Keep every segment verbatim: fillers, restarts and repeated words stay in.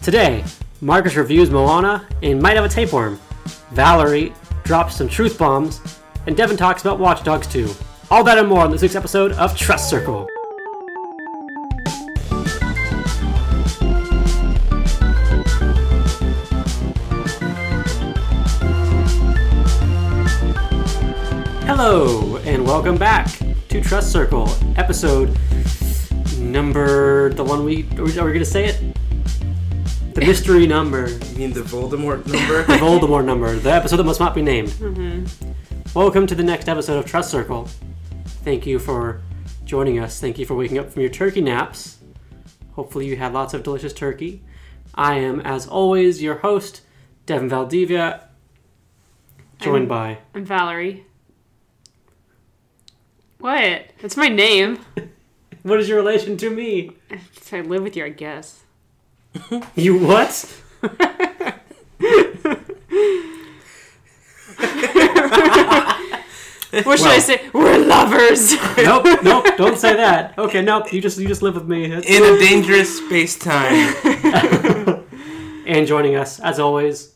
Today, Marcus reviews Moana and might have a tapeworm. Valerie drops some truth bombs, and Devin talks about Watch Dogs two. All that and more on this week's episode of Trust Circle. Hello, and welcome back to Trust Circle, episode number, the one we, are we, are we going to say it? The mystery number. You mean the Voldemort number? The Voldemort number, the episode that must not be named. Mm-hmm. Welcome to the next episode of Trust Circle. Thank you for joining us. Thank you for waking up from your turkey naps. Hopefully you had lots of delicious turkey. I am, as always, your host, Devin Valdivia, joined I'm, by... I'm Valerie. What? That's my name. What is your relation to me? I live with you, I guess. You what? What should well, I say? We're lovers. Nope, nope, don't say that. Okay, nope, you just you just live with me. It's... In a dangerous space-time. And joining us, as always,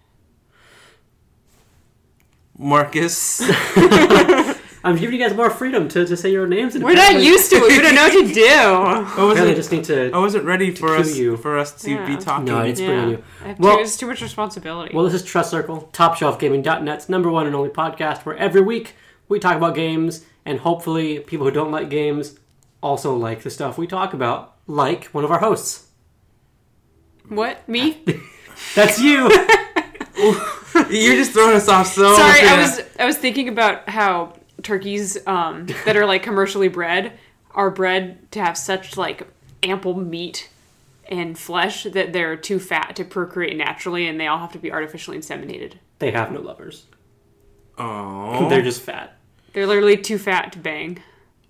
Marcus. I'm giving you guys more freedom to, to say your names. We're not used to it. We don't know what to do. I wasn't, just need to. I wasn't ready for us you. for us to yeah. be talking. No, it's yeah. pretty on you. I have well, too, it's too much responsibility. Well, this is Trust Circle, top shelf gaming dot net's number one and only podcast, where every week we talk about games, and hopefully people who don't like games also like the stuff we talk about, like one of our hosts. What? Me? That's you. You're just throwing us off so. Sorry, yeah. I was I was thinking about how turkeys um, that are like commercially bred are bred to have such like ample meat and flesh that they're too fat to procreate naturally, and they all have to be artificially inseminated. They have no lovers. Oh, they're just fat. They're literally too fat to bang.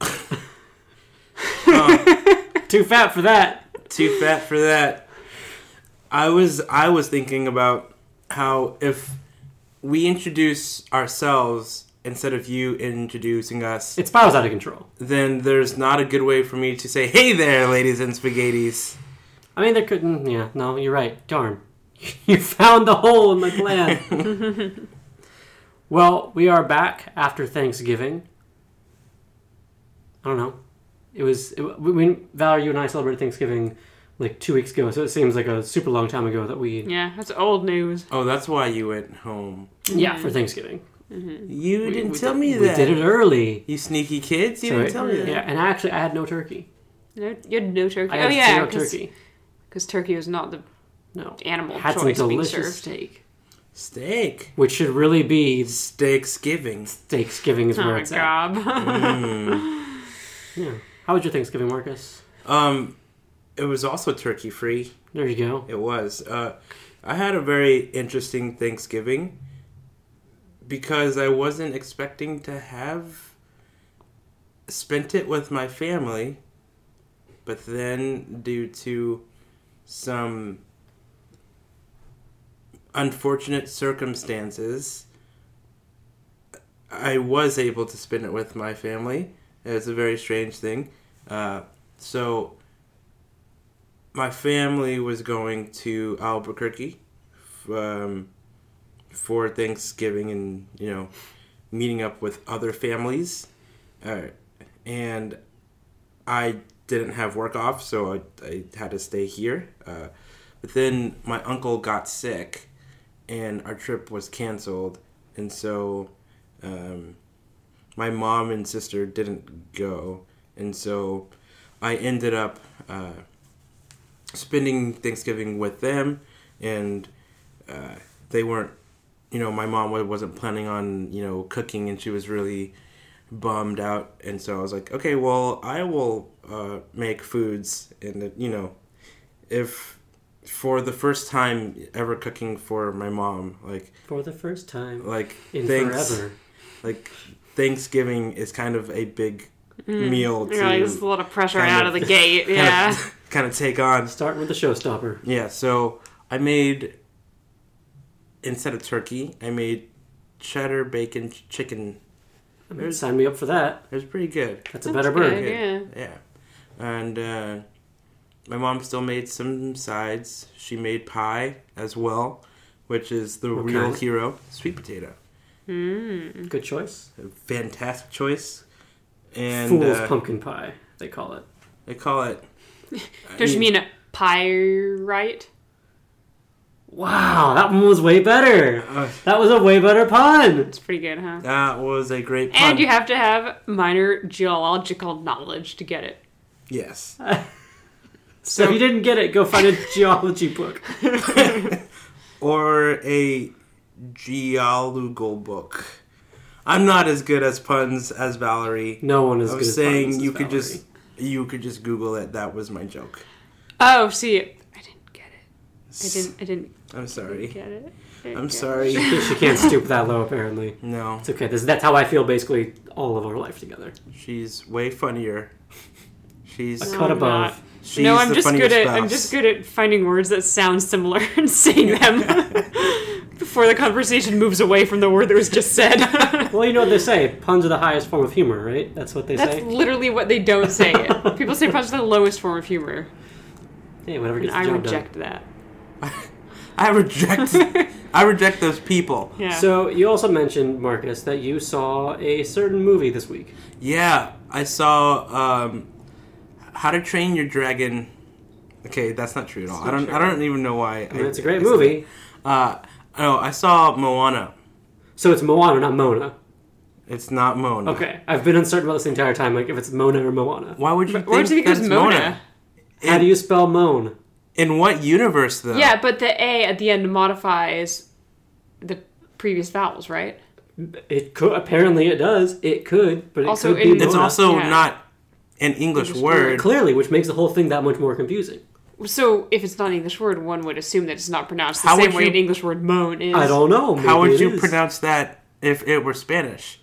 oh. Too fat for that. Too fat for that. I was I was thinking about how if we introduce ourselves instead of you introducing us, it spirals out of control. Then there's not a good way for me to say, "Hey there, ladies and spaghettis." I mean, there couldn't. Yeah, no, you're right. Darn, you found the hole in my plan. Well, we are back after Thanksgiving. I don't know. It was. It, we, we, Valerie, you and I celebrated Thanksgiving like two weeks ago, so it seems like a super long time ago that we... Yeah, that's old news. Oh, that's why you went home. Yeah, for Thanksgiving. Mm-hmm. You we, didn't we tell did, me we that. We did it early. You sneaky kids. You so didn't it, tell me that. Yeah, and actually I had no turkey. No, you had no turkey? I had oh, yeah. zero cause, turkey. Because turkey was not the no. animal had choice some being delicious served. steak. Steak. Which should really be... Steaksgiving. Steaksgiving is oh where my it's God. at. mm. Yeah. How was your Thanksgiving, Marcus? Um, it was also turkey free. There you go. It was. Uh, I had a very interesting Thanksgiving because I wasn't expecting to have spent it with my family, but then due to some unfortunate circumstances, I was able to spend it with my family. It's a very strange thing. Uh, so my family was going to Albuquerque um, for Thanksgiving and, you know, meeting up with other families. Uh, and I didn't have work off, so I, I had to stay here. Uh, but then my uncle got sick, and our trip was canceled. And so um, my mom and sister didn't go. And so I ended up uh, spending Thanksgiving with them, and uh, they weren't, you know, my mom wasn't planning on, you know, cooking, and she was really bummed out. And so I was like, okay, well, I will uh, make foods. And, you know, if for the first time ever cooking for my mom, like... For the first time like in thanks, forever. Like, Thanksgiving is kind of a big mm. meal to... Yeah, there's a lot of pressure out of, of the gate, yeah. Kind of, kind of take on. Starting with the showstopper. Yeah, so I made, instead of turkey, I made cheddar bacon chicken. I mean, sign me up for that. It was pretty good. That's a better burger. Yeah. Yeah. And uh, my mom still made some sides. She made pie as well, which is the What real kind? hero, sweet potato. Mm. Good choice. A fantastic choice. And Fool's uh, pumpkin pie, they call it. they call it. Don't you mean a pyrite? Wow, that one was way better. Uh, That was a way better pun. It's pretty good, huh? that was a great pun. And you have to have minor geological knowledge to get it. Yes. So if you didn't get it, go find a geology book. Or a geological book. I'm not as good as puns as Valerie. No one is I good was as saying puns as you could Valerie. just you could just Google it. That was my joke. Oh, see, I didn't get it. I didn't. I didn't I'm sorry. get it. I didn't I'm get it. sorry. She can't stoop that low, apparently. No, It's okay. This, that's how I feel basically all of our life together. she's way funnier. She's A No, cut I'm above. not. she's No, I'm the just funniest good at. spouse. I'm just good at finding words that sound similar and saying them before the conversation moves away from the word that was just said. Well, you know what they say. Puns are the highest form of humor, right? That's what they That's say. literally what they don't say. People say puns are the lowest form of humor, Hey, whatever and gets the I job reject that. I reject. I reject those people. Yeah. done. So you also mentioned, Marcus, that you saw a certain movie this week. Yeah, I saw um, How to Train Your Dragon. Okay, that's not true at all. I not don't. true. I don't even know why. I mean, I, it's a great I said movie. that. Uh, no, I saw Moana. So it's Moana, not Mona. It's not Mona. Okay, I've been uncertain about this the entire time, like if it's Mona or Moana. Why would you But think, why would you think it was that's Mona? How In, do you spell moan? in what universe, though? Yeah, but the A at the end modifies the previous vowels, right? It could. Apparently, it does. It could, but it Also, could in- be It's Mona. also Yeah. not an English, English word. Clearly, which makes the whole thing that much more confusing. So if it's not an English word, one would assume that it's not pronounced the How same would way you- an English word moan is. I don't know. Maybe How would it you is. pronounce that if it were Spanish?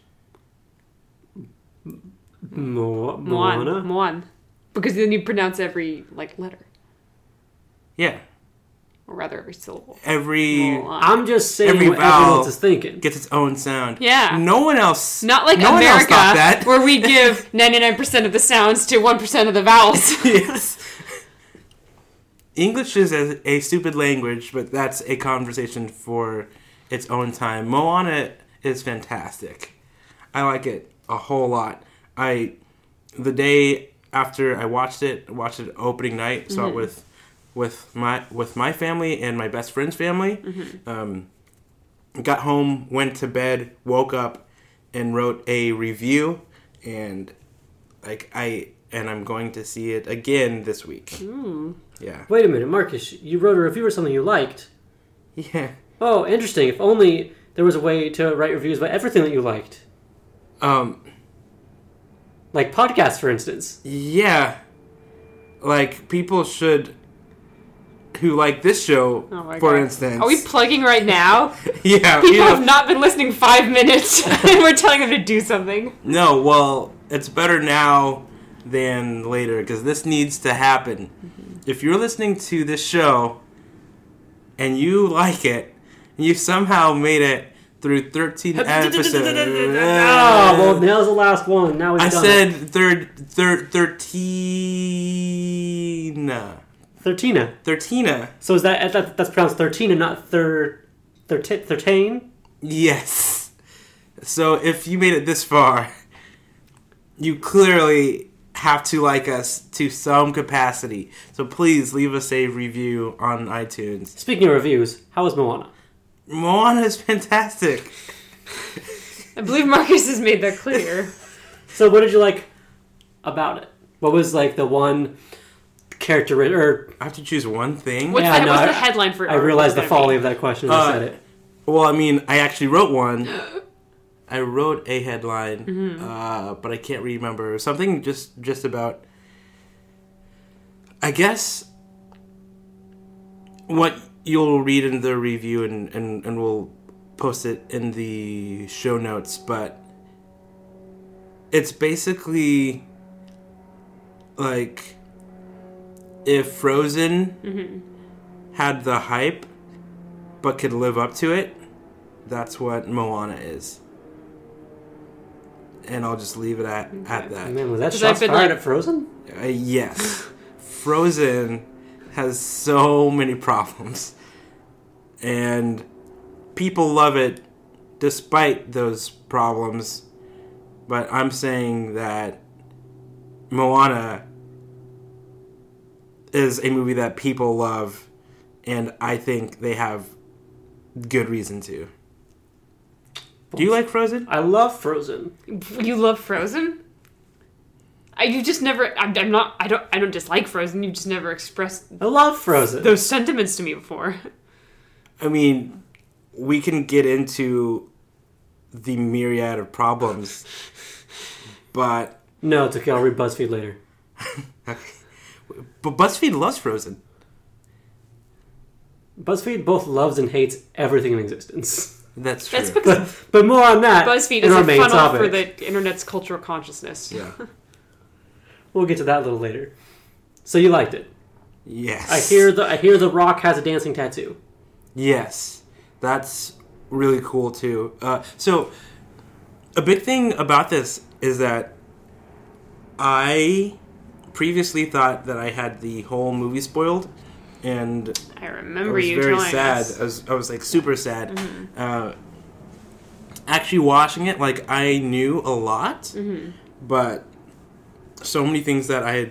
Mo- Moan. Moana? Moan. Because then you pronounce every like letter. Yeah. Or rather every syllable. Every Moan. I'm just saying Every what everyone vowel else is thinking. gets its own sound. Yeah. No one else. Not like no one else America, thought that. where we give ninety-nine percent of the sounds to one percent of the vowels. Yes. English is a, a stupid language, but that's a conversation for its own time. Moana is fantastic. I like it a whole lot. I the day after I watched it, watched it opening night, saw it with with my with my family and my best friend's family. Um, got home, went to bed, woke up, and wrote a review, and like I and I'm going to see it again this week. Yeah, Wait a minute, Marcus. You wrote a review or something you liked. yeah. Oh, interesting. If only there was a way to write reviews about everything that you liked. Um, Like podcasts, for instance. yeah. Like people should who like this show, Oh my for God. instance. Are we plugging right now? yeah, People you know, have not been listening five minutes and we're telling them to do something. no. Well, it's better now than later because this needs to happen. If you're listening to this show and you like it, and you somehow made it through thirteen episodes. Oh, well, that was the last one. Now we've I done said it. third, third, thirteen, Thirtina. thirteen. So is that, that that's pronounced thirteen and not thir, thirti- thirteen? Yes. So if you made it this far, you clearly have to like us to some capacity. So please leave us a review on iTunes. Speaking of reviews, how was Moana? Moana is fantastic. I believe Marcus has made that clear. So what did you like about it? What was like the one character or I have to choose one thing. What's, Yeah, the, no, what's I- the headline for it? I realized the folly of that question as I Uh, said it. Well, I mean, I actually wrote one. I wrote a headline, uh, but I can't remember. Something just just about, I guess, what you'll read in the review, and, and, and we'll post it in the show notes, but it's basically like if Frozen had the hype but could live up to it, that's what Moana is. And I'll just leave it at, at that. Man, was that 'Cause shots I've been, fired like- at Frozen? Uh, yes. Frozen has so many problems, and people love it despite those problems. But I'm saying that Moana is a movie that people love, and I think they have good reason to. Do you like Frozen? I love Frozen. You love Frozen? I, you just never. I'm, I'm not. I don't. I don't dislike Frozen. You just never expressed I love Frozen. those sentiments to me before. I mean, we can get into the myriad of problems, but No, it's okay. I'll read BuzzFeed later. but BuzzFeed loves Frozen. BuzzFeed both loves and hates everything in existence. That's true. That's because But, but more on that. BuzzFeed in is our a main funnel topic. for the internet's cultural consciousness. Yeah. We'll get to that a little later. So you liked it. Yes. I hear the I hear the Rock has a dancing tattoo. Yes, that's really cool too. Uh, so, a big thing about this is that I previously thought that I had the whole movie spoiled, and I I remember was you very telling sad. us. I was, I was like super sad. Mm-hmm. Uh, actually, watching it, like I knew a lot, Mm-hmm. but so many things that I had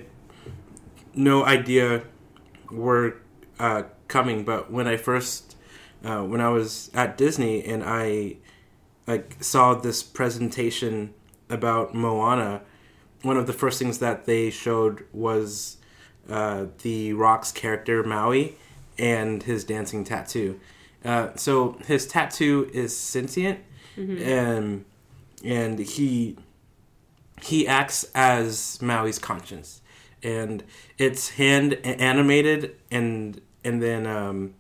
no idea were uh, coming. But when I first, uh, when I was at Disney and I like saw this presentation about Moana, one of the first things that they showed was uh, the Rock's character Maui and his dancing tattoo. Uh, so his tattoo is sentient, Mm-hmm. and and he he acts as Maui's conscience, and it's hand animated and and then um,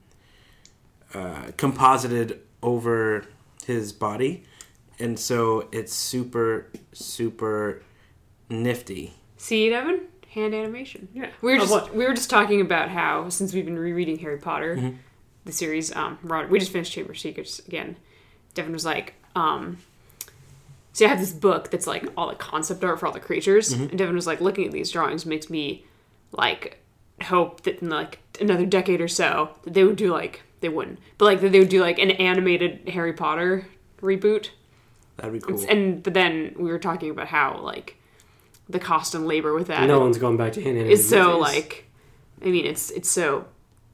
uh, composited over his body, and so it's super super nifty. See it, Evan? Hand animation. Yeah. We were Of just what? we were just talking about how since we've been rereading Harry Potter, Mm-hmm. the series, um, Rod- we just finished Chamber of Secrets again. Devin was like, um, see, I have this book that's like all the concept art for all the creatures, Mm-hmm. and Devin was like, looking at these drawings makes me like hope that in like another decade or so that they would do like they wouldn't, but like that they would do like an animated Harry Potter reboot. That'd be cool. And but then we were talking about how like the cost and labor with that No one's going back to hand animated is so movies. like, I mean, it's it's so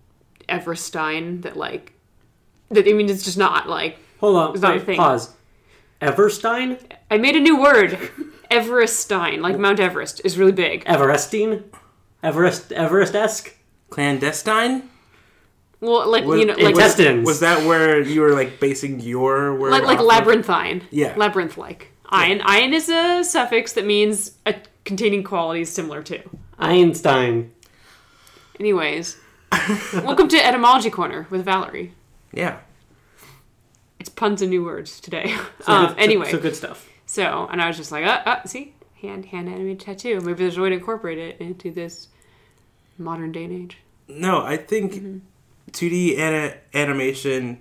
Everstein that like that. I mean, it's just not like. Hold on, It's not a wait, thing. pause. Everstein? I made a new word. Everestein, like Mount Everest, is really big. Everestine? Everest Everest-esque? Clandestine? Well, like Was- you know, it like was- Intestines. Was that where you were like basing your word? like like off of? labyrinthine. Yeah. Labyrinth-like. Iron. Iron is a suffix that means a containing qualities similar to. Einstein. Anyways, welcome to Etymology Corner with Valerie. Yeah. It's puns and new words today. So um, good- so- anyway, So, good stuff. so and I was just like, uh, uh, see, hand hand animated tattoo. Maybe there's a way to incorporate it into this modern day and age. No, I think two D ana- animation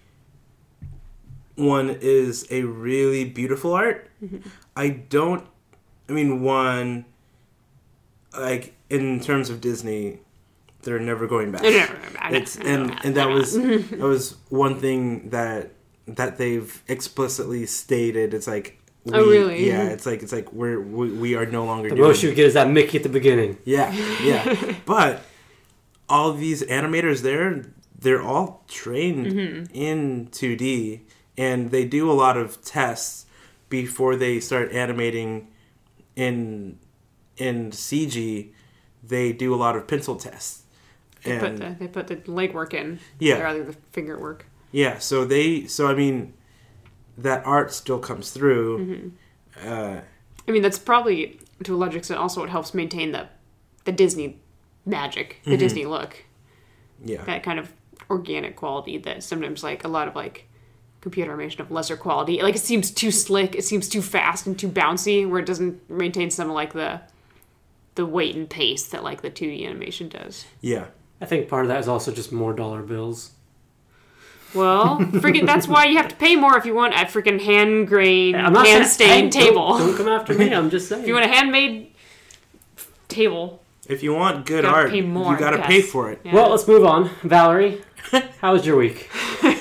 one is a really beautiful art. I don't. I mean, one like in terms of Disney, they're never going back. They're never going back. It's They're and not. and that They're was not. that was one thing that that they've explicitly stated. It's like. We, Oh, really? Yeah, it's like it's like we're we, we are no longer The doing most you get is that Mickey at the beginning. yeah, yeah. But all these animators there, they're all trained Mm-hmm. in two D, and they do a lot of tests before they start animating in in C G. They do a lot of pencil tests. They put And the they put the legwork in. Yeah. Rather than the finger work. yeah, so they so I mean that art still comes through. Mm-hmm. Uh, I mean, that's probably to a large extent also what helps maintain the the Disney magic, the Disney look, yeah. that kind of organic quality that sometimes like a lot of like computer animation of lesser quality, like it seems too slick, it seems too fast and too bouncy, where it doesn't maintain some of like the the weight and pace that like the two D animation does. Yeah. I think part of that is also just more dollar bills. Well, freaking that's why you have to pay more if you want a freaking hand grained, I'm not hand saying- stained hey, table. Don't, don't come after me. I'm just saying. If you want a handmade table, If you want good Gotta art, pay more, you gotta I pay guess. for it. Yeah. Well, let's move on. Valerie, how was your week?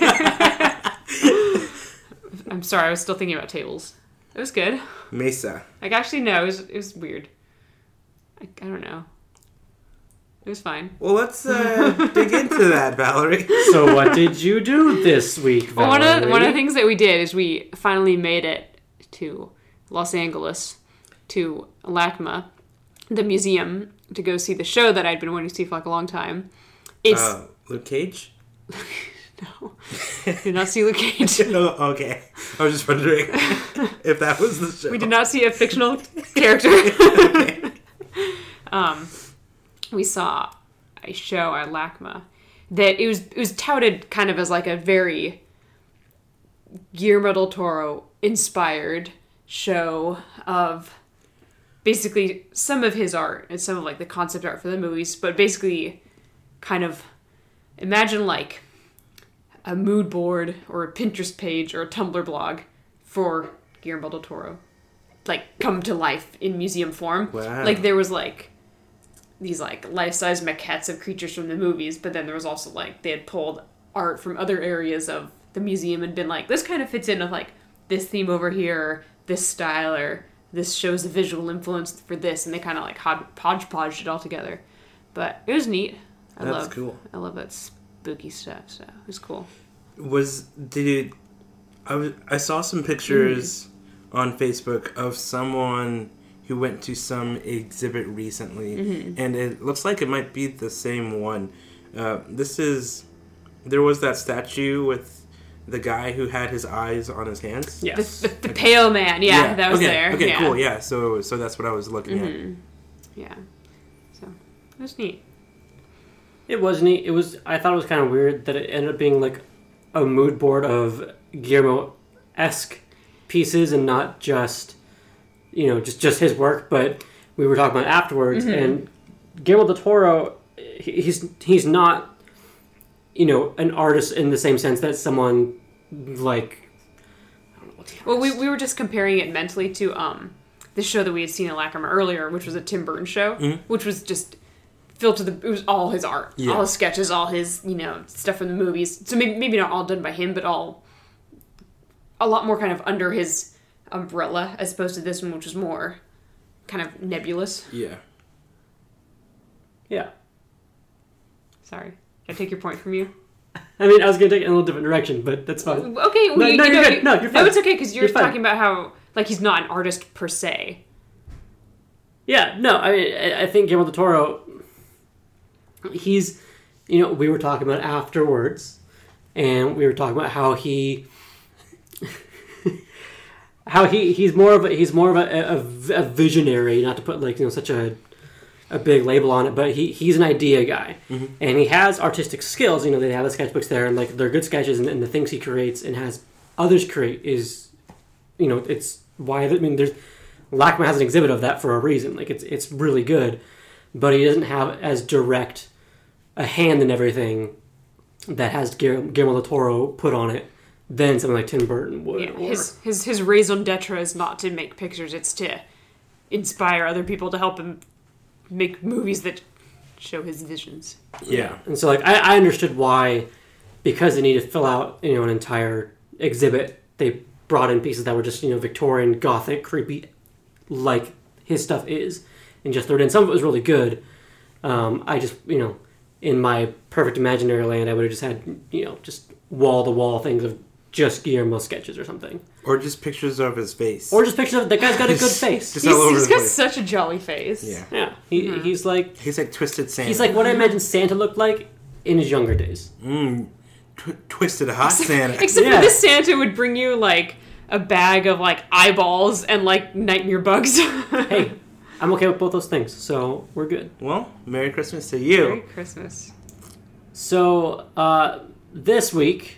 I'm sorry, I was still thinking about tables. It was good. Mesa. Like, actually, no, it was, it was weird. I, I don't know. It was fine. Well, let's uh, dig into that, Valerie. So what did you do this week, Well, Valerie? one of, one of the things that we did is we finally made it to Los Angeles, to LACMA, the museum, to go see the show that I'd been wanting to see for like a long time. It's... Uh, Luke Cage? No. Did not see Luke Cage. Oh, okay. I was just wondering if that was the show. We did not see a fictional character. um, we saw a show at LACMA that it was it was touted kind of as like a very Guillermo del Toro inspired show of basically some of his art and some of like the concept art for the movies, but basically kind of imagine like a mood board or a Pinterest page or a Tumblr blog for Guillermo del Toro, like come to life in museum form. Wow. Like there was like these like life-size maquettes of creatures from the movies, but then there was also like they had pulled art from other areas of the museum and been like, this kind of fits in with like this theme over here, or this style, or this shows a visual influence for this, and they kind of like hod- hodgepodged it all together. But it was neat. I That's love, cool. I love that spooky stuff, so it was cool. Was did it? I was. I saw some pictures mm-hmm. on Facebook of someone who went to some exhibit recently, mm-hmm. and it looks like it might be the same one. Uh, this is. There was that statue with the guy who had his eyes on his hands. Yes. The, the, the pale man, yeah, yeah. that was okay. there. Okay, yeah. cool. Yeah, so so that's what I was looking mm-hmm. at. Yeah, so it was neat. It was neat. It was. I thought it was kind of weird that it ended up being like a mood board of Guillermo-esque pieces and not just, you know, just, just his work. But we were talking about afterwards, mm-hmm. and Guillermo del Toro, he's he's not, you know, an artist in the same sense that someone like. I don't know what's the well, we we were just comparing it mentally to um the show that we had seen at LACMA earlier, which was a Tim Burton show, mm-hmm. which was just. Filled to the, it was all his art, yeah. all his sketches, all his, you know, stuff from the movies. So maybe, maybe not all done by him, but all a lot more kind of under his umbrella as opposed to this one, which was more kind of nebulous. Yeah. Yeah. Sorry. Can I take your point from you? I mean, I was going to take it in a little different direction, but that's fine. Okay. Well, no, you, no, you you're know, good. No, you're fine. No, it's okay, because you're, you're talking about how, like, he's not an artist per se. Yeah, no, I mean, I think Guillermo del Toro... He's, you know, we were talking about afterwards, and we were talking about how he, how he, he's more of a, he's more of a, a, a visionary, not to put like, you know, such a, a big label on it, but he, he's an idea guy, mm-hmm. and he has artistic skills. You know, they have the sketchbooks there, and like they're good sketches, and, and the things he creates and has others create is, you know, it's why I mean, there's LACMA has an exhibit of that for a reason. Like it's it's really good. But he doesn't have as direct a hand in everything that has Guillermo del Toro put on it than something like Tim Burton would. Yeah, or... his, his, his raison d'etre is not to make pictures, it's to inspire other people to help him make movies that show his visions. Yeah. And so like I, I understood why, because they needed to fill out, you know, an entire exhibit, they brought in pieces that were just, you know, Victorian, Gothic, creepy, like his stuff is. And just threw it in. Some of it was really good. Um, I just, you know, in my perfect imaginary land, I would have just had, you know, just wall-to-wall things of just Guillermo sketches or something. Or just pictures of his face. Or just pictures of, that guy's got a good face. Just he's all over he's the got place. such a jolly face. Yeah. Yeah. He, mm-hmm. He's like... He's like Twisted Santa. He's like what I imagine Santa looked like in his younger days. Mm, tw- twisted hot Santa. Except yeah. for this Santa would bring you, like, a bag of, like, eyeballs and, like, nightmare bugs. Hey... I'm okay with both those things, so we're good. Well, Merry Christmas to you. Merry Christmas. So, uh, this week,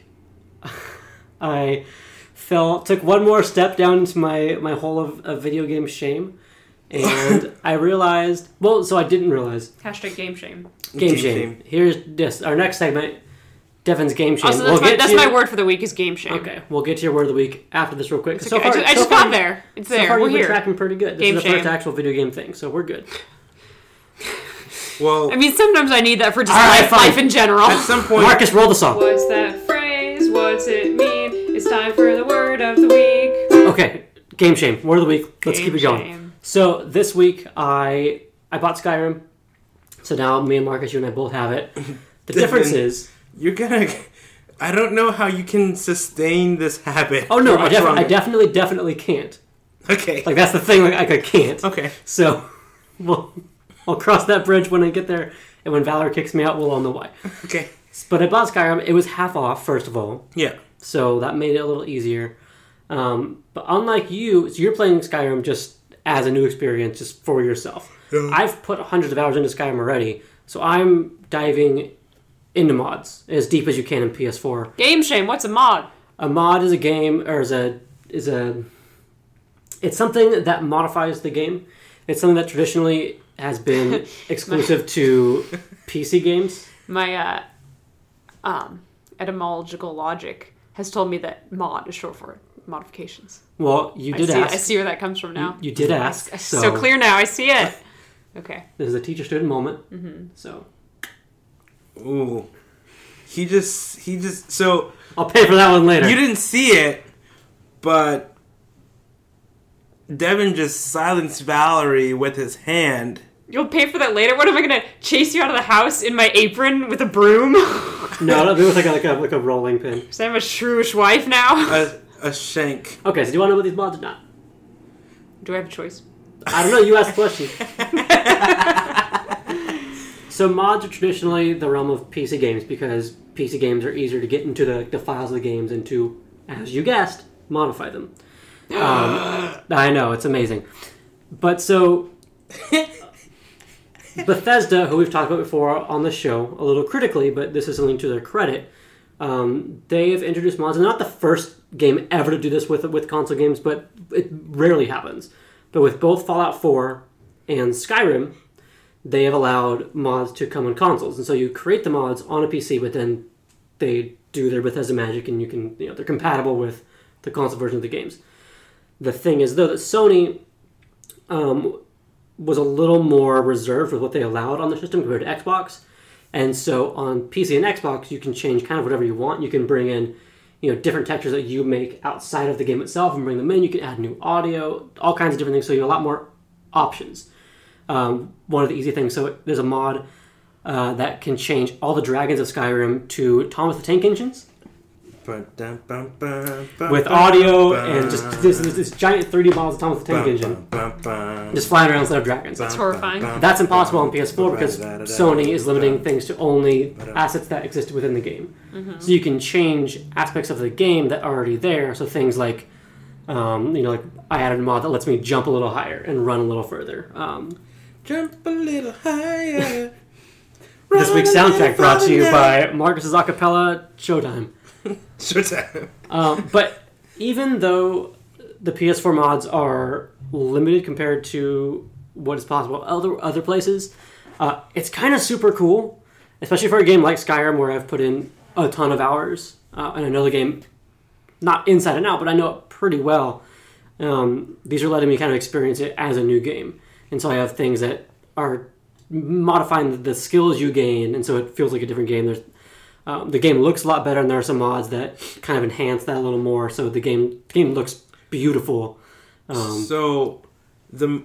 I fell, took one more step down into my, my hole of, of video game shame, and I realized, well, so I didn't realize. Hashtag game shame. Game, Game shame. shame. Here's this, our next segment, Devin's game shame. Also, that's, we'll my, get that's to my your, word for the week is game shame. Okay, we'll get to your word of the week after this real quick. It's So okay. far, I just, I so just far, got there. It's so there. far We're you've been here. tracking pretty good. This Game is the shame. first actual video game thing, so we're good. Well, I mean, sometimes I need that for just All right, life, fine. life in general. at some point, Marcus, roll the song. What's that phrase? What's it mean? It's time for the word of the week. Okay, game shame. Word of the week. Let's Game keep it going. shame. So this week I I bought Skyrim. So now me and Marcus, you and I both have it. The difference is. you're gonna. I don't know how you can sustain this habit. Oh no, for I, much defi- I longer. definitely, definitely can't. Okay. Like that's the thing. Like I can't. Okay. So we'll I'll cross that bridge when I get there, and when Valor kicks me out, we'll all know why. Okay. But I bought Skyrim. It was half off, first of all, Yeah. so that made it a little easier. Um, but unlike you, so you're playing Skyrim just as a new experience, just for yourself. Yeah. I've put hundreds of hours into Skyrim already, so I'm diving into mods as deep as you can in P S four. Game shame. What's a mod? A mod is a game, or is a is a. It's something that modifies the game. It's something that traditionally has been exclusive to P C games. My uh, um, etymological logic has told me that mod is short for modifications. Well, you did I see, ask. I see where that comes from now. You did ask. It's So, so clear now. I see it. Okay. This is a teacher-student moment. Mm-hmm. So Ooh. He just. He just. So. I'll pay for that one later. You didn't see it, but Devin just silenced Valerie with his hand. You'll pay for that later? What am I going to chase you out of the house in my apron with a broom? No, no, it was like a, like a like a rolling pin. So I'm a shrewish wife now? A, a shank. Okay, so do you want to know about these mods or not? Do I have a choice? I don't know. You asked the question. So mods are traditionally the realm of P C games because P C games are easier to get into the, the files of the games and to, as you guessed, modify them. Um, I know, it's amazing. But so Bethesda, who we've talked about before on the show, a little critically, but this is something to their credit, um, they've introduced mods. And not the first game ever to do this with with console games, but it rarely happens. But with both Fallout four and Skyrim, they have allowed mods to come on consoles. And so you create the mods on a P C, but then they do their Bethesda magic and you can, you know, they're compatible with the console version of the games. The thing is, though, that Sony um, was a little more reserved with what they allowed on the system compared to Xbox. And so on P C and Xbox, you can change kind of whatever you want. You can bring in, you know, different textures that you make outside of the game itself and bring them in. You can add new audio, all kinds of different things. So you have a lot more options. Um, one of the easy things, so there's a mod uh, that can change all the dragons of Skyrim to Thomas the Tank Engines with audio and just this, this, this giant three D models of Thomas the Tank Engine just flying around instead of dragons. That's horrifying. That's impossible on P S four because Sony is limiting things to only assets that exist within the game. Mm-hmm. So you can change aspects of the game that are already there. So things like, um, you know, like I added a mod that lets me jump a little higher and run a little further. Um, Jump a little higher. this week's soundtrack brought to you by Marcus's Acapella Showtime. Showtime. Um, but even though the P S four mods are limited compared to what is possible other other places, uh, it's kind of super cool, especially for a game like Skyrim where I've put in a ton of hours uh, and I know the game not inside and out, but I know it pretty well. Um, these are letting me kind of experience it as a new game, and so I have things that are modifying the, the skills you gain, and so it feels like a different game. There's Um, the game looks a lot better, and there are some mods that kind of enhance that a little more. So the game the game looks beautiful. Um, so the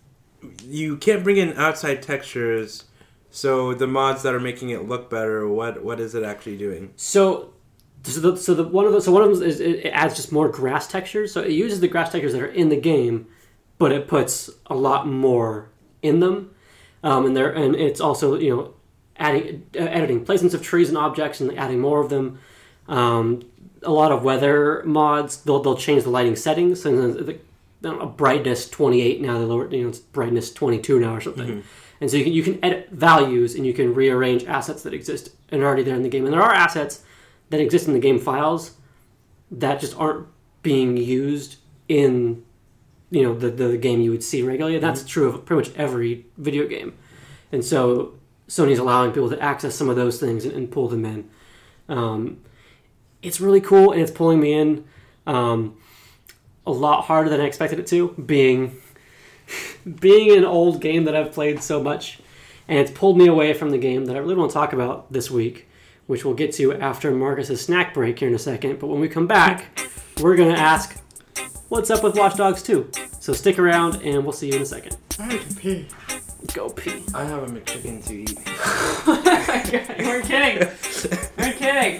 you can't bring in outside textures. So the mods that are making it look better, what what is it actually doing? so, so the, so the one of the, so one of them is it, it adds just more grass textures. So it uses the grass textures that are in the game, but it puts a lot more in them. Um, and there and it's also, you know, adding uh, editing placements of trees and objects and adding more of them. Um, a lot of weather mods, they'll they'll change the lighting settings, and the, the I don't know, brightness twenty-eight now, the lower, you know, it's brightness twenty-two now or something. Mm-hmm. And so you can you can edit values and you can rearrange assets that exist and are already there in the game. And there are assets that exist in the game files that just aren't being used in, you know, the the game you would see regularly. And that's mm-hmm. true of pretty much every video game. And so Sony's allowing people to access some of those things and, and pull them in. Um, it's really cool, and it's pulling me in um, a lot harder than I expected it to, being being an old game that I've played so much. and it's pulled me away from the game that I really want to talk about this week, which we'll get to after Marcus's snack break here in a second. But when we come back, we're going to ask, what's up with Watch Dogs two? So stick around, and we'll see you in a second. I can pee. Go pee. I have a McChicken to eat. We're kidding. We're kidding.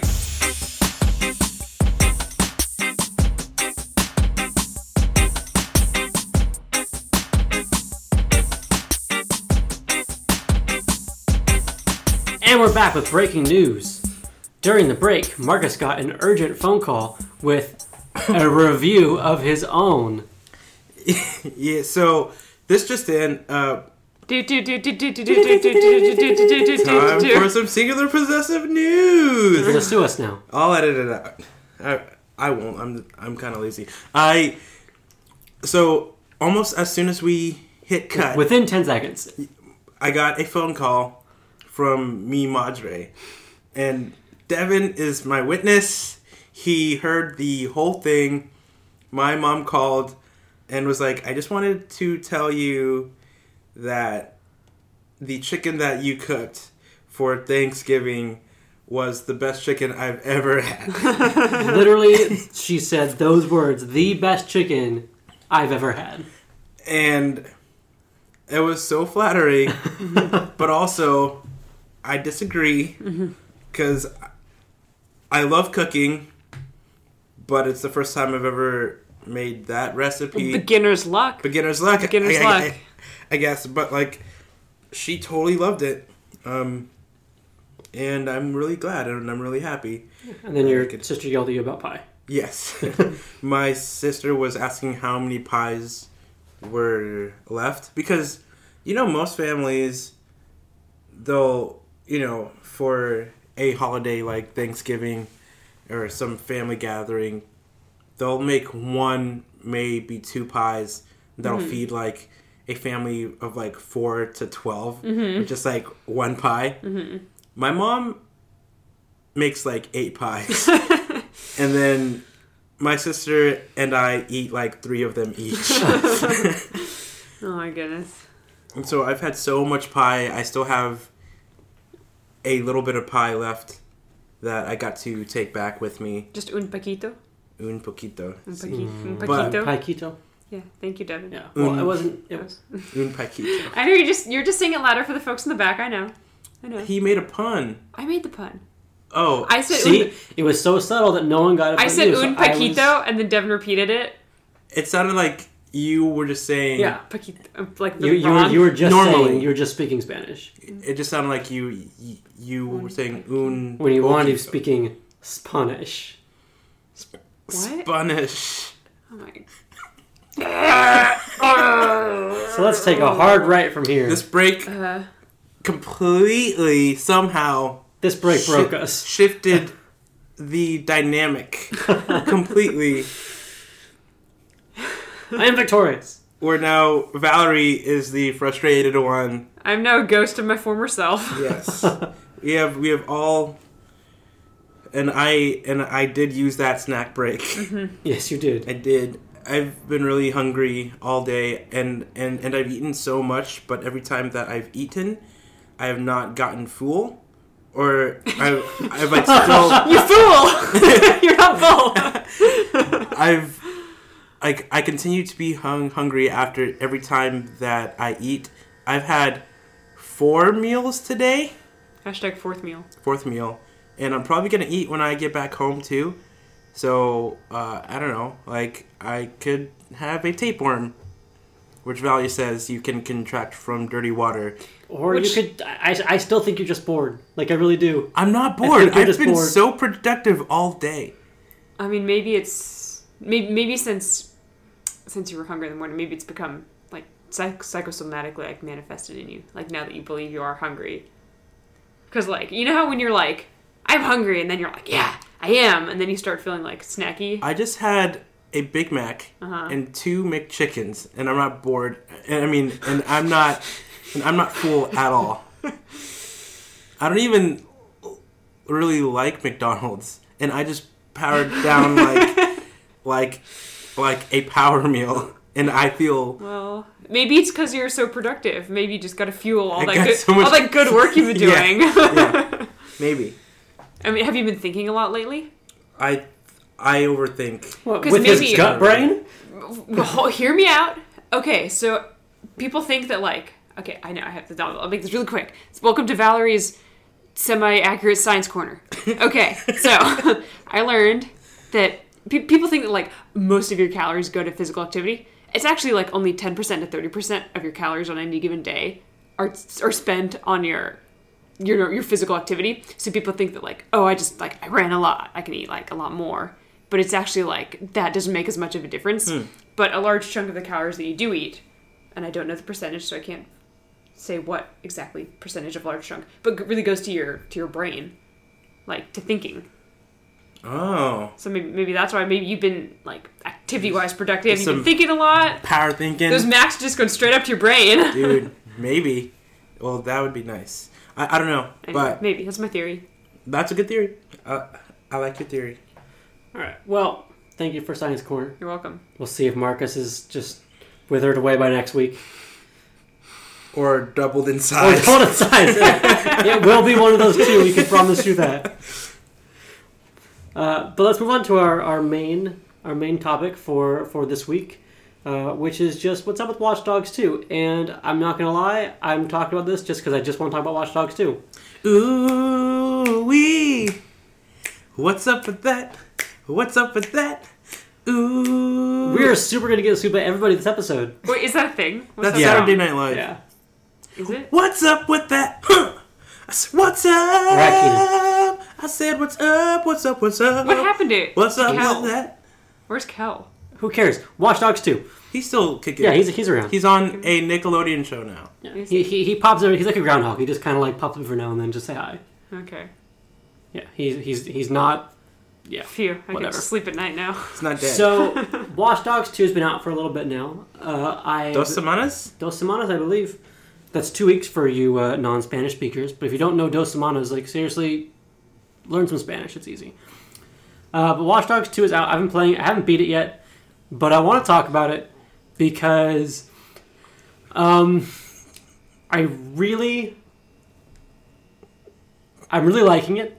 And we're back with breaking news. During the break, Marcus got an urgent phone call with a review of his own. Yeah, so this just in. Uh, Do do do do do do do do do do do do time do. for some singular possessive news. You're gonna sue us now. I'll edit it out. I, I won't. I'm I'm kind of lazy. I so almost as soon as we hit cut, Within ten seconds. I got a phone call from me Madre, and Devin is my witness. He heard the whole thing. My mom called and was like, "I just wanted to tell you that the chicken that you cooked for Thanksgiving was the best chicken I've ever had." Literally, she said those words, the best chicken I've ever had. And it was so flattering, but also I disagree because I love cooking, but it's the first time I've ever made that recipe. Beginner's luck. Beginner's luck. Beginner's I, I, luck. I, I guess, but like, she totally loved it. Um, and I'm really glad and I'm really happy. And then your Like, sister yelled at you about pie. yes. My sister was asking how many pies were left because, you know, most families, they'll, you know, for a holiday like Thanksgiving or some family gathering, they'll make one, maybe two pies that'll Mm-hmm. feed like a family of like four to twelve, Mm-hmm. with just like one pie. Mm-hmm. My mom makes like eight pies, and then my sister and I eat like three of them each. Oh my goodness. And so I've had so much pie. I still have a little bit of pie left that I got to take back with me. Just un poquito. Un poquito. Un, Sí. poqui- un But- poquito. Pie keto? Yeah. Thank you, Devin. Yeah. Well, Mm. it wasn't. It was. Un paquito. I know you're just you're just saying it louder for the folks in the back. I know. I know. He made a pun. I made the pun. Oh, I said See, un, it was so subtle that no one got it. I but said you, so un I poquito, was- and then Devin repeated it. it sounded like you were just saying. Yeah. Poquito, uh, like the You, you were wrong. you were just Normally. saying you were just speaking Spanish It just sounded like you you, you were saying un. when you wanted to be poquito. speaking Spanish. What? Spanish. Oh my. So let's take a hard right from here. This This, break Uh, completely somehow break shi- broke us. shifted the dynamic completely. I am victorious. Where now Valerie is the frustrated one. I'm now a ghost of my former self. Yes, we have we have all, and I and I did use that snack break. Yes, you did. I did. I've been really hungry all day, and, and, and I've eaten so much, but every time that I've eaten, I have not gotten full, or I've, I've like still, You fool! You're not full. I've, like, I continue to be hung, hungry after every time that I eat. I've had four meals today, Hashtag fourth meal. fourth meal, and I'm probably gonna eat when I get back home too. So, uh, I don't know, like, I could have a tapeworm, which Valerie says you can contract from dirty water. Or Which- you could. I, I still think you're just bored. Like I really do. I'm not I bored. think you're I've just been bored. so productive all day. I mean, maybe it's maybe maybe since since you were hungry in the morning, maybe it's become like psych- psychosomatically like manifested in you. Like now that you believe you are hungry, because like you know how when you're like I'm hungry, and then you're like yeah I am, and then you start feeling like snacky. I just had a Big Mac Uh-huh. and two McChickens, and I'm not bored. And I mean, and I'm not, and I'm not full at all. I don't even really like McDonald's, and I just powered down like, like, like a power meal, and I feel Well, maybe it's because you're so productive. Maybe you just got to fuel all I that got good, so much- all that good work you've been Yeah. doing. yeah, maybe I mean, have you been thinking a lot lately? I I overthink. What, 'Cause with his maybe- gut brain? Well, hear me out. Okay, so people think that like, okay, I know I have to. I'll make this really quick. Welcome to Valerie's semi-accurate science corner. Okay, so I learned that pe- people think that like most of your calories go to physical activity. It's actually like only ten percent to thirty percent of your calories on any given day are are spent on your your your physical activity. So people think that like, oh, I just like I ran a lot, I can eat like a lot more. But it's actually like that doesn't make as much of a difference. Hmm. But a large chunk of the calories that you do eat, and I don't know the percentage, so I can't say what exactly percentage of large chunk, but it really goes to your to your brain, like to thinking. Oh, So maybe maybe that's why maybe you've been like activity wise productive. You've Some been thinking a lot. power thinking, Those max just going straight up to your brain. dude. Maybe. Well, that would be nice. I, I don't know, but maybe that's my theory. that's a good theory. Uh, I like your theory. All right. Well, thank you for Science Corner. You're welcome. We'll see if Marcus is just withered away by next week. Or doubled in Or size. total size. It will be one of those two. We can promise you that. Uh, but let's move on to our, our main our main topic for, for this week, uh, which is just what's up with Watch Dogs two. And I'm not going to lie, I'm talking about this just because I just want to talk about Watch Dogs two. Ooh wee. What's up with that? What's up with that? Ooh. We are super going to get sued by everybody this episode. Wait, is that a thing? What's That's that Yeah. about? Saturday Night Live. Yeah. Is it? What's up with that? Huh. I said, what's up? Right, I said, what's up? What's up? What's up? What happened to What's up Kel? with that? Where's Kel? Who cares? Watch Dogs two. He's still kicking. Yeah, he's, he's around. He's on a Nickelodeon show now. Yeah. He, he, he pops over. He's like a groundhog. He just kind of like pops up every now and then just say hi. Okay. Yeah, he's, he's, he's not... Yeah. Phew. I Whatever. can sleep at night now. He's not dead. So, Watch Dogs two has been out for a little bit now. Uh, I Dos Semanas? Dos Semanas, I believe. That's two weeks for you uh, non-Spanish speakers. But if you don't know Dos Semanas, like, seriously, learn some Spanish. It's easy. Uh, but Watch Dogs two is out. I've been playing it. I haven't beat it yet. But I want to talk about it because um, I really... I'm really liking it.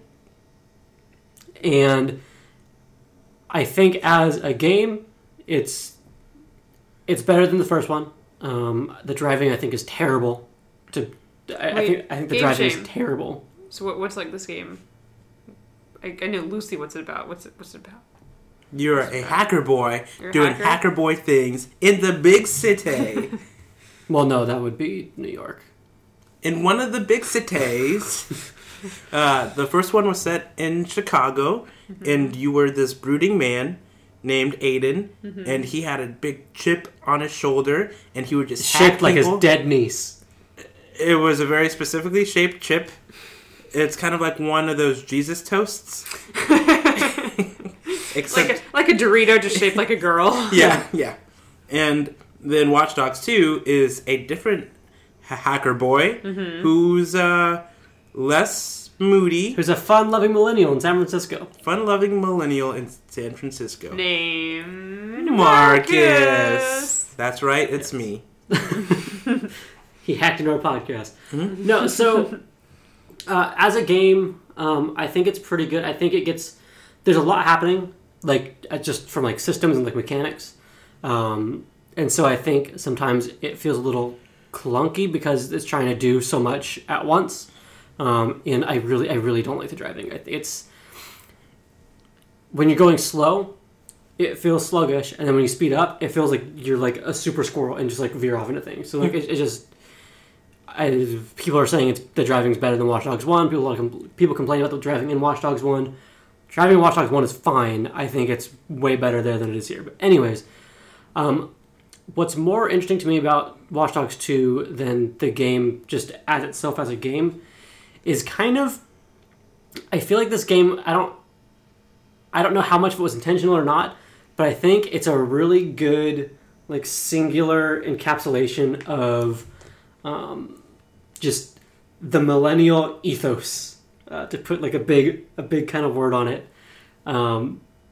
And I think as a game, it's it's better than the first one. Um, the driving, I think, is terrible. To I, I Wait, think I think the game driving shame. is terrible. So what, what's like this game? I, I know loosely what's it about. What's it What's it about? You're a hacker boy You're a doing hacker? hacker boy things in the big city. Well, no, that would be New York. In one of the big cities. Uh, the first one was set in Chicago, Mm-hmm. and you were this brooding man named Aiden, Mm-hmm. and he had a big chip on his shoulder, and he would just Shaped hack like his people. dead niece. It was a very specifically shaped chip. It's kind of like one of those Jesus toasts. Except, Like a, like a Dorito just shaped like a girl. yeah, yeah. And then Watch Dogs two is a different ha- hacker boy Mm-hmm. who's uh, less moody, Who's a fun-loving millennial in San Francisco. fun-loving millennial in San Francisco. Named Marcus. Marcus. That's right, it's me. He hacked into our podcast. No, so uh, as a game, um, I think it's pretty good. I think it gets there's a lot happening, like uh, just from like systems and like mechanics, um, and so I think sometimes it feels a little clunky because it's trying to do so much at once. Um, and I really, I really don't like the driving. I- It's when you're going slow, it feels sluggish, and then when you speed up, it feels like you're like a super squirrel and just like veer off into things. So like it, it just, I, people are saying it's the driving's better than Watch Dogs one. People like people complain about the driving in Watch Dogs one. Driving in Watch Dogs one is fine. I think it's way better there than it is here. But anyways, um, what's more interesting to me about Watch Dogs two than the game just as itself as a game is kind of, I feel like this game, I don't, I don't know how much of it was intentional or not, but I think it's a really good, like, singular encapsulation of um, just the millennial ethos, uh, to put like a big, a big kind of word on it. Um,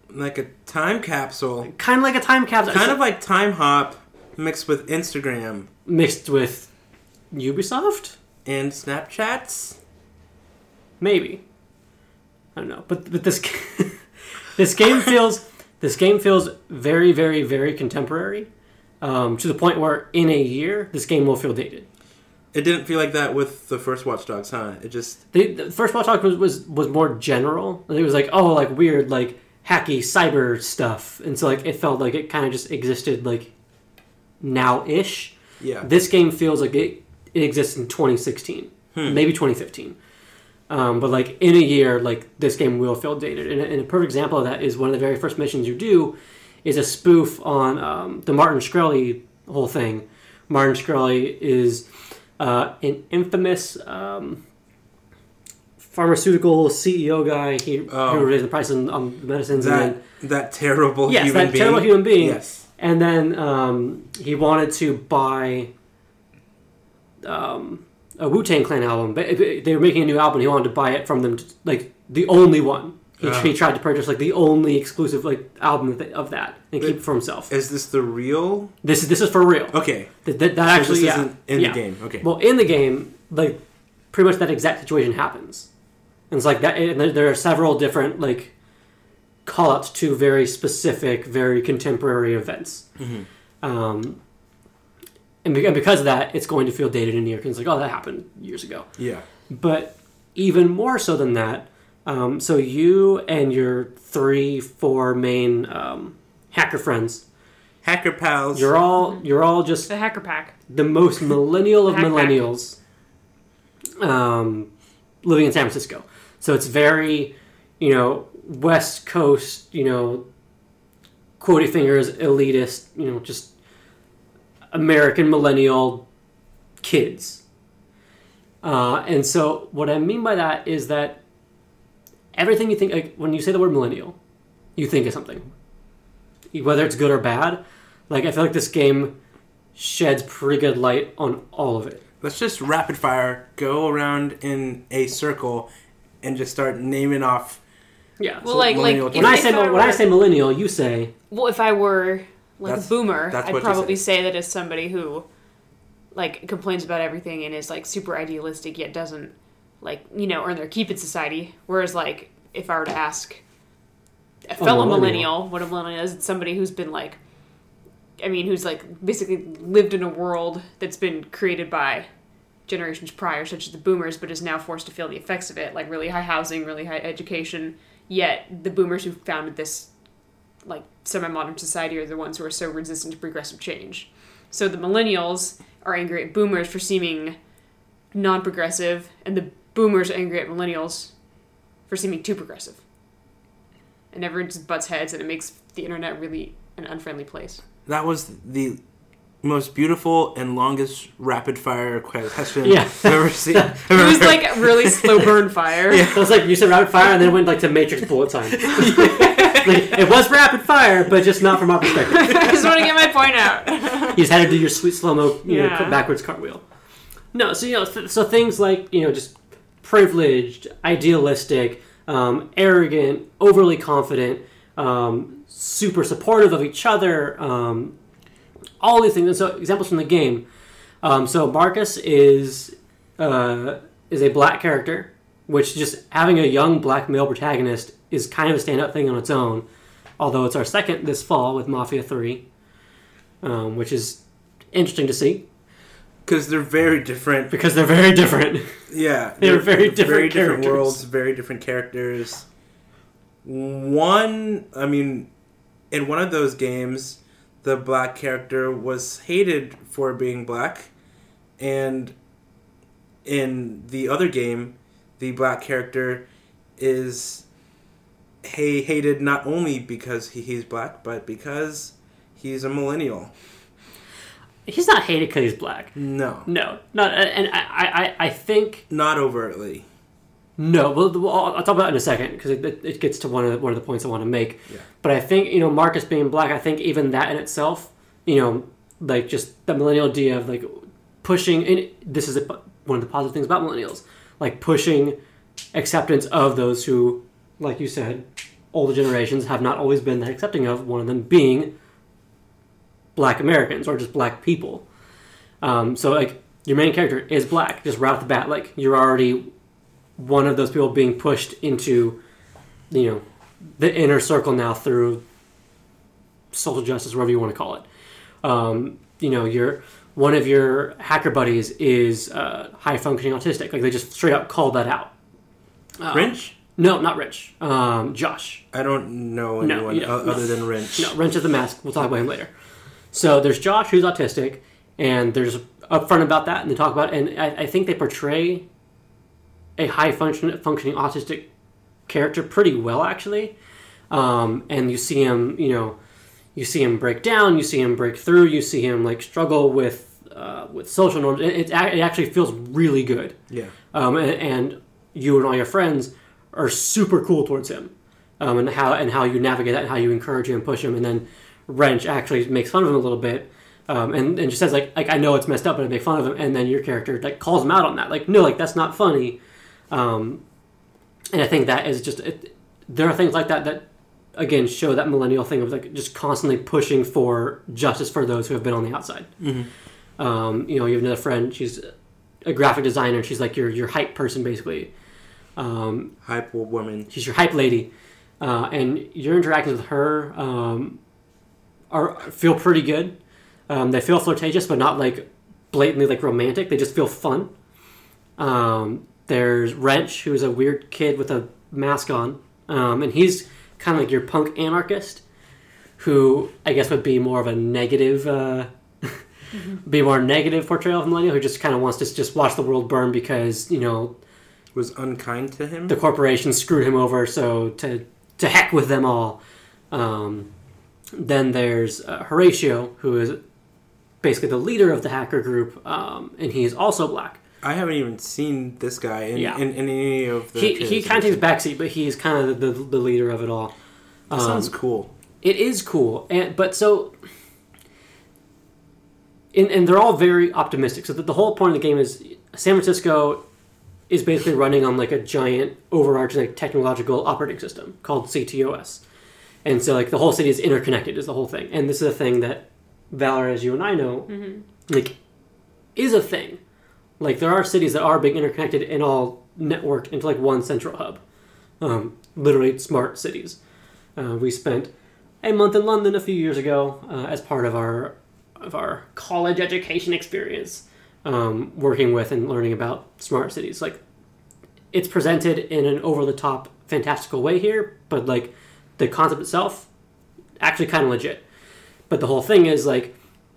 like a time capsule. Kind of like a time capsule. Kind of like Time Hop mixed with Instagram. Mixed with Ubisoft? And Snapchats? Maybe. I don't know. But but this this game feels this game feels very, very, very contemporary. Um, to the point where in a year this game will feel dated. It didn't feel like that with the first Watch Dogs, huh? It just The, the first Watch Dogs was, was was more general. It was like, oh, like weird, like hacky cyber stuff, and so like it felt like it kind of just existed like now-ish. yeah. This game feels like it it exists in twenty sixteen, Hmm. maybe twenty fifteen. Um, but like in a year, like this game will feel dated. And, and a perfect example of that is one of the very first missions you do is a spoof on um, the Martin Shkreli whole thing. Martin Shkreli is uh, an infamous um, pharmaceutical C E O guy. He Oh. who raised the price on, on medicines. that and then, that terrible yes, human that being. terrible human being. Yes. And then um, he wanted to buy um, a Wu-Tang Clan album. But they were making a new album. He wanted to buy it from them, like the only one. He, Uh. he tried to purchase like the only exclusive like album of, the, of that and keep it for himself. Is this the real? This is this is for real. Okay. That, that, that So actually this yeah. isn't in yeah. the game. Okay. Well, in the game, like pretty much that exact situation happens. And it's like that. And there, there are several different like call-outs to very specific, very contemporary events. Mm-hmm. Um, and, be- and because of that, it's going to feel dated in a year because it's like, oh, that happened years ago. Yeah. But even more so than that, um, so you and your three, four main um, hacker friends, Hacker pals. you're all you're all just The Hacker Pack. the most millennial of Hack pack. millennials um, living in San Francisco. So it's very, you know, West Coast, you know, quotey fingers, elitist, you know, just American millennial kids. Uh, and so what I mean by that is that everything you think, like, when you say the word millennial, you think of something. Whether it's good or bad. Like, I feel like this game sheds pretty good light on all of it. Let's just rapid fire go around in a circle and just start naming off. Yeah. Well, so like, like millennial if, when I if say I when I were- say millennial, you say well, if I were like That's- a boomer, that's I'd what you probably said. say that as somebody who like complains about everything and is like super idealistic yet doesn't like you know earn their keep in society. Whereas like if I were to ask a fellow millennial. millennial what a millennial is, it's somebody who's been like, I mean, who's like basically lived in a world that's been created by generations prior, such as the boomers, but is now forced to feel the effects of it, like really high housing, really high education. Yet the boomers who founded this like semi-modern society are the ones who are so resistant to progressive change. So the millennials are angry at boomers for seeming non-progressive, and the boomers are angry at millennials for seeming too progressive. And everyone just butts heads, and it makes the internet really an unfriendly place. That was the most beautiful and longest rapid fire question Yeah. I've ever seen. It was like really slow burn fire. so it's like you said rapid fire and then it went like to Matrix bullet time. Like, it was rapid fire, but just not from our perspective. I just want to get my point out. You just had to do your sweet slow mo, you know, Yeah. backwards cartwheel. No, so you know, th- so things like you know, just privileged, idealistic, um, arrogant, overly confident, um, super supportive of each other, um, all these things. And so examples from the game. Um, so Marcus is uh, is a black character, which just having a young black male protagonist is kind of a standout thing on its own. Although it's our second this fall with Mafia three, um, which is interesting to see Because they're very different. because they're very different. Yeah. They're very different Very different characters. worlds, very different characters. One, I mean, in one of those games, the black character was hated for being black. And in the other game, the black character is hey, hated not only because he, he's black, but because he's a millennial. He's not hated because he's black. No. No, not. And I, I, I think Not overtly. no. Well, well, I'll I'll talk about it in a second because it, it gets to one of the, one of the points I want to make. Yeah. But I think you know Marcus being black. I think even that in itself, you know, like just the millennial idea of like pushing. And this is a, one of the positive things about millennials, like pushing acceptance of those who, like you said, older generations have not always been that accepting of, one of them being black Americans or just black people. Um, so, like, your main character is black, just right off the bat. Like, you're already one of those people being pushed into, you know, the inner circle now through social justice, whatever you want to call it. Um, you know, you're... One of your hacker buddies is uh, high-functioning autistic. Like, they just straight up called that out. Um, Wrench? No, not Wrench. Um, Josh. I don't know No, anyone you know, o- other no. than Wrench. No, Wrench is the mask. We'll talk about him later. So there's Josh, who's autistic, and there's upfront about that, and they talk about it, and I, I think they portray a high-functioning functioning autistic character pretty well, actually. Um, and you see him, you know, you see him break down, you see him break through, you see him, like, struggle with uh, with social norms. It, it, it actually feels really good. Yeah. Um, and, and you and all your friends are super cool towards him, um, and how and how you navigate that, and how you encourage him and push him. And then Wrench actually makes fun of him a little bit, um, and and just says like like I know it's messed up, but I make fun of him. And then your character like calls him out on that, like no, like that's not funny. Um, and I think that is just it, there are things like that that again show that millennial thing of like just constantly pushing for justice for those who have been on the outside. Mm-hmm. Um, you know, you have another friend. She's a graphic designer. And she's like your your hype person basically. Um, Hype woman. she's your hype lady, uh, and your interactions with her um, are feel pretty good. Um, they feel flirtatious, but not like blatantly like romantic. They just feel fun. Um, there's Wrench, who's a weird kid with a mask on, um, and he's kind of like your punk anarchist, who I guess would be more of a negative. Uh, be more negative portrayal of a millennial who just kind of wants to just watch the world burn because, you know, Was unkind to him? the corporation screwed him over, so to to heck with them all. Um, then there's uh, Horatio, who is basically the leader of the hacker group, um, and he is also black. I haven't even seen this guy in, Yeah. in, in any of the... He trailers. he kind of takes backseat, but he's kind of the, the leader of it all. That Um, sounds cool. It is cool, and but so, and, and they're all very optimistic. So the, the whole point of the game is San Francisco is basically running on like a giant overarching like, technological operating system called C T O S, and so like the whole city is interconnected. Is the whole thing, and this is a thing that Valor, as you and I know, Mm-hmm. like is a thing. Like there are cities that are being interconnected and all networked into like one central hub. Um, literally smart cities. Uh, we spent a month in London a few years ago uh, as part of our of our college education experience, um, working with and learning about smart cities. Like, it's presented in an over-the-top, fantastical way here, but like the concept itself, actually kind of legit. But the whole thing is like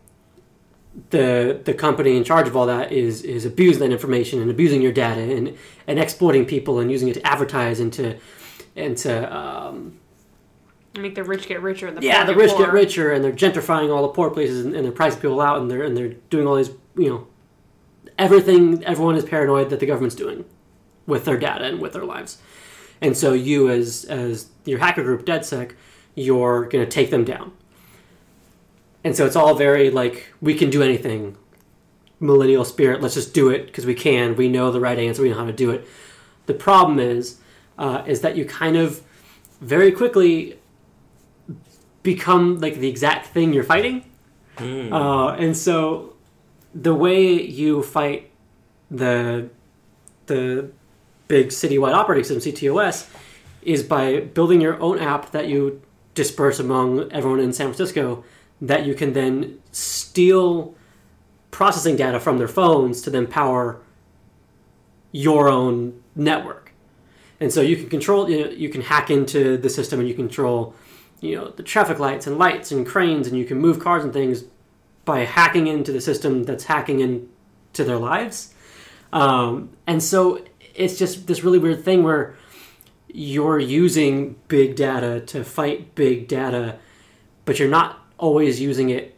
the the company in charge of all that is is abusing that information and abusing your data and and exploiting people and using it to advertise and to and to um, Make the rich get richer and the yeah, poor the get rich poorer. get richer, and they're gentrifying all the poor places, and, and they're pricing people out, and they're and they're doing all these, you know, everything. Everyone is paranoid that the government's doing with their data and with their lives, and so you, as as your hacker group, DedSec, you're going to take them down. And so it's all very like we can do anything, millennial spirit. Let's just do it because we can. We know the right answer. We know how to do it. The problem is, uh, is that you kind of very quickly become like the exact thing you're fighting. Mm. Uh, and so the way you fight the the big citywide operating system, C T O S, is by building your own app that you disperse among everyone in San Francisco that you can then steal processing data from their phones to then power your own network. And so you can control, you know, you can hack into the system and you control, you know, the traffic lights and lights and cranes, and you can move cars and things by hacking into the system that's hacking into their lives. Um, and so it's just this really weird thing where you're using big data to fight big data, but you're not always using it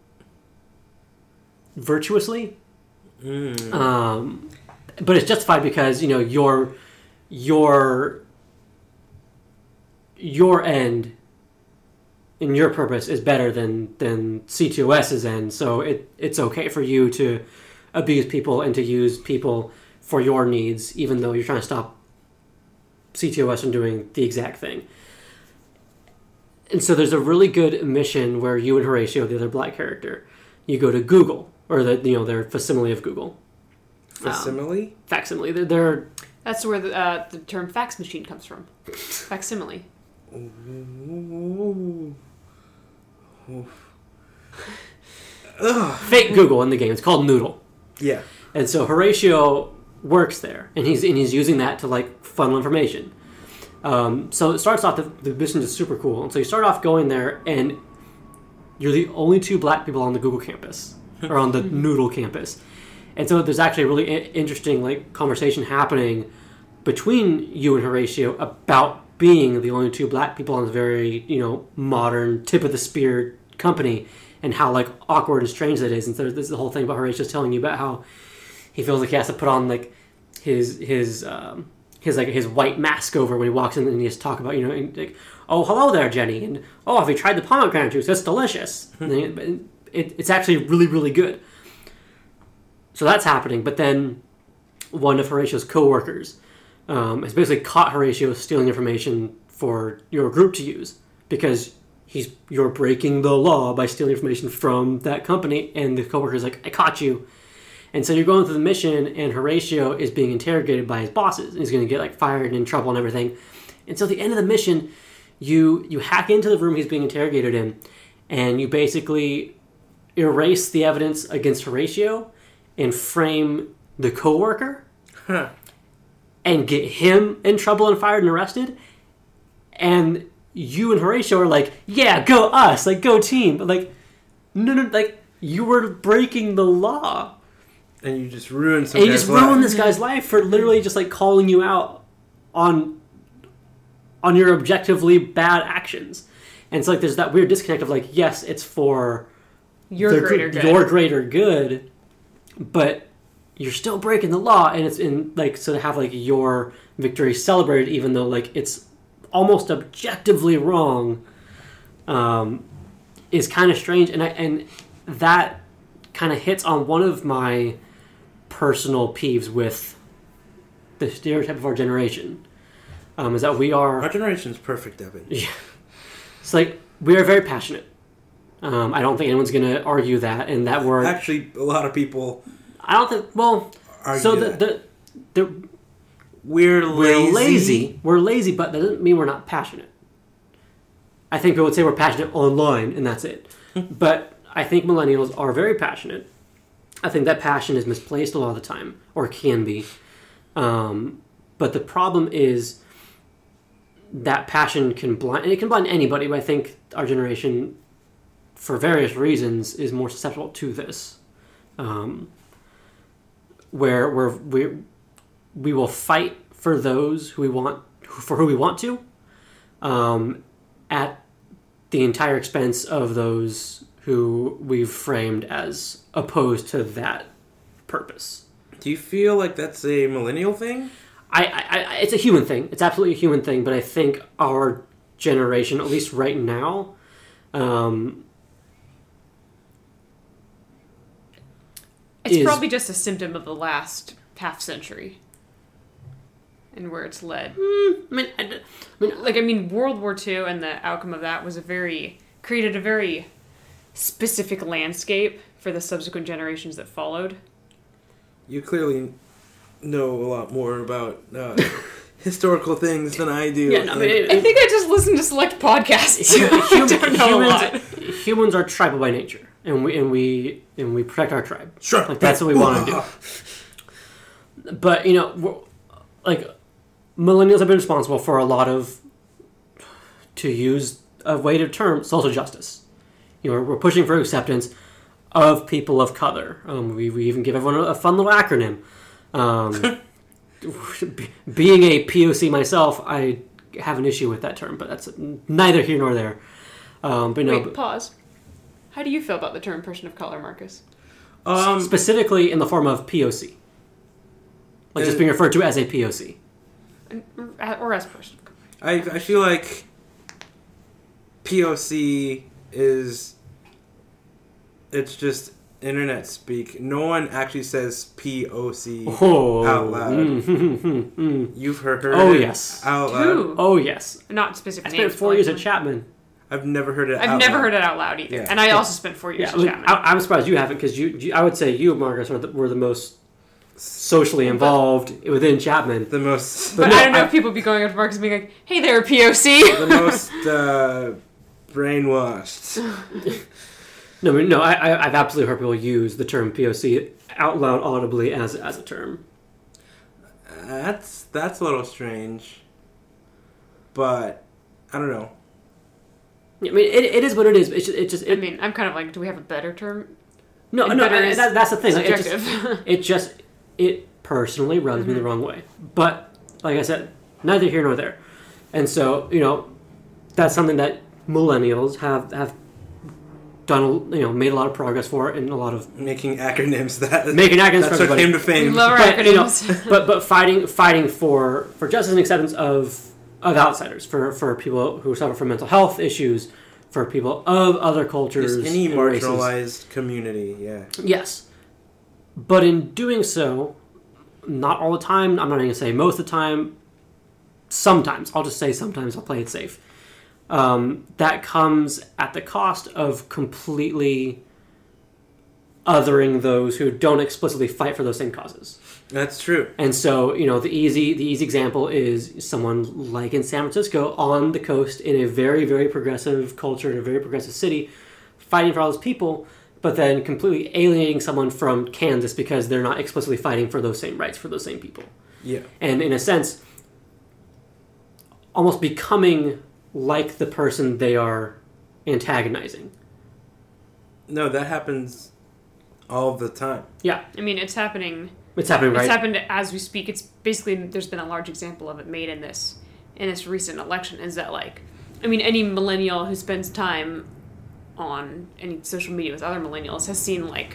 virtuously. Mm. Um, but it's justified because, you know, your your your end and your purpose is better than than CTOS's end, so it it's okay for you to abuse people and to use people for your needs, even though you're trying to stop C T O S from doing the exact thing. and so there's a really good mission where you and Horatio, the other black character, you go to Google, or the you know their facsimile of Google. Facsimile? Um, facsimile. They're, they're That's where the, uh, the term fax machine comes from. Facsimile. Ooh. Ooh. fake Google in the game. It's called Noodle. Yeah. And so Horatio works there, and he's and he's using that to like funnel information. Um, so it starts off the, the mission is super cool, and so you start off going there, and you're the only two black people on the Google campus or on the Noodle campus, and so there's actually a really I- interesting like conversation happening between you and Horatio about being the only two black people on this very you know modern tip of the spear company, and how like awkward and strange that is. And so there's the whole thing about Horatio's telling you about how he feels like he has to put on like his his um, his like his white mask over when he walks in, and he has to talk about you know and, like, oh hello there Jenny, and oh have you tried the pomegranate juice? It's delicious. And it, it, it's actually really really good. So that's happening, but then one of Horatio's coworkers um, has basically caught Horatio stealing information for your group to use because he's you're breaking the law by stealing information from that company, and the coworker's like, I caught you. And so you're going through the mission, and Horatio is being interrogated by his bosses. He's going to get like fired and in trouble and everything. And so at the end of the mission, you you hack into the room he's being interrogated in, and you basically erase the evidence against Horatio and frame the coworker Huh. and get him in trouble and fired and arrested. And you and Horatio are like, yeah, go us, like go team. But like, no, no, like you were breaking the law. And you just ruined some And you guy's just ruined life. this guy's life for literally just like calling you out on on your objectively bad actions. And it's like there's that weird disconnect of like, yes, it's for Your the, greater good. your greater good, but you're still breaking the law, and it's in like so to have like your victory celebrated, even though like it's almost objectively wrong, um, is kind of strange, and I and that kind of hits on one of my personal peeves with the stereotype of our generation. Um, is that we are Our generation's perfect, Evan. yeah. It's like we are very passionate. Um, I don't think anyone's going to argue that, and that we're. Actually, a lot of people I don't think. Well, argue so the, that. the the we're lazy. we're lazy. We're lazy, but that doesn't mean we're not passionate. I think people would say we're passionate online, and that's it. But I think millennials are very passionate. I think that passion is misplaced a lot of the time, or can be. Um, but the problem is that passion can blind, and it can blind anybody, but I think our generation, for various reasons, is more susceptible to this. Um, where where we we will fight for those who we want, for who we want to, um, at the entire expense of those who we've framed as opposed to that purpose. Do you feel like that's a millennial thing? I, I, I it's a human thing. It's absolutely a human thing, but I think our generation, at least right now, um, It's is- probably just a symptom of the last half century and where it's led. I mean, I, I mean, Like, I mean, World War Two and the outcome of that was a very, created a very specific landscape for the subsequent generations that followed. You clearly know a lot more about uh, historical things than I do. yeah, no, I mean, it, I think I just listened to select podcasts. I don't know a lot. humans, humans are tribal by nature, and we and we and we protect our tribe. Sure. Like that's what we want to do. But you know, we're, like millennials have been responsible for a lot of, to use a weighted term, social justice. You know, we're, we're pushing for acceptance of people of color. Um, we we even give everyone a, a fun little acronym. Um, being a P O C myself, I have an issue with that term, but that's neither here nor there. Um, but no, Wait, but pause. How do you feel about the term person of color, Marcus? Um, specifically in the form of P O C, like just Uh, being referred to as a P O C. Or as person of color. I I feel like P O C is it's just internet speak. No one actually says P O C Oh, out loud. mm, mm, mm, mm. You've heard, heard Oh, it yes. out loud. Who? Oh yes, Not I specific spent names. four but years like- at Chapman. I've never heard it. I've out never loud. heard it out loud either. Yeah. And I Yeah. also spent four years Yeah, in I mean, Chapman. I, I'm surprised you haven't, because you, you, I would say you, Marcus, were the, were the most socially involved within Chapman. The most, but no, I don't know I- if people be going up to Marcus and being like, "Hey there, P O C." the most uh, brainwashed. No, I mean, no, I, I, I've absolutely heard people use the term P O C out loud, audibly, as as a term. That's that's a little strange, but I don't know. I mean, it, it is what it is. It's just, it just I it, mean, I'm kind of like, do we have a better term? no, it no, better and is that, that's the thing. Like, it, Subjective. just, it just it personally rubs me the wrong way. But like I said, neither here nor there. And so, you know, that's something that millennials have have done, you know, made a lot of progress for it, and a lot of Making acronyms that making acronyms that's for what everybody. came to fame. We love our But, you know, acronyms. but but fighting fighting for for justice and acceptance of of outsiders, for for people who suffer from mental health issues, for people of other cultures, Just any and races. marginalized community, yeah. Yes, but in doing so, not all the time. I'm not going to say most of the time. Sometimes, I'll just say sometimes. I'll play it safe. Um, that comes at the cost of completely othering those who don't explicitly fight for those same causes. That's true. And so, you know, the easy the easy example is someone like in San Francisco on the coast in a very, very progressive culture, in a very progressive city, fighting for all those people, but then completely alienating someone from Kansas because they're not explicitly fighting for those same rights for those same people. Yeah. And in a sense, almost becoming like the person they are antagonizing. No, that happens all the time. Yeah, I mean, it's happening. it's happening right. It's happened as we speak. It's basically, there's been a large example of it made in this in this recent election. Is that like, I mean, any millennial who spends time on any social media with other millennials has seen like,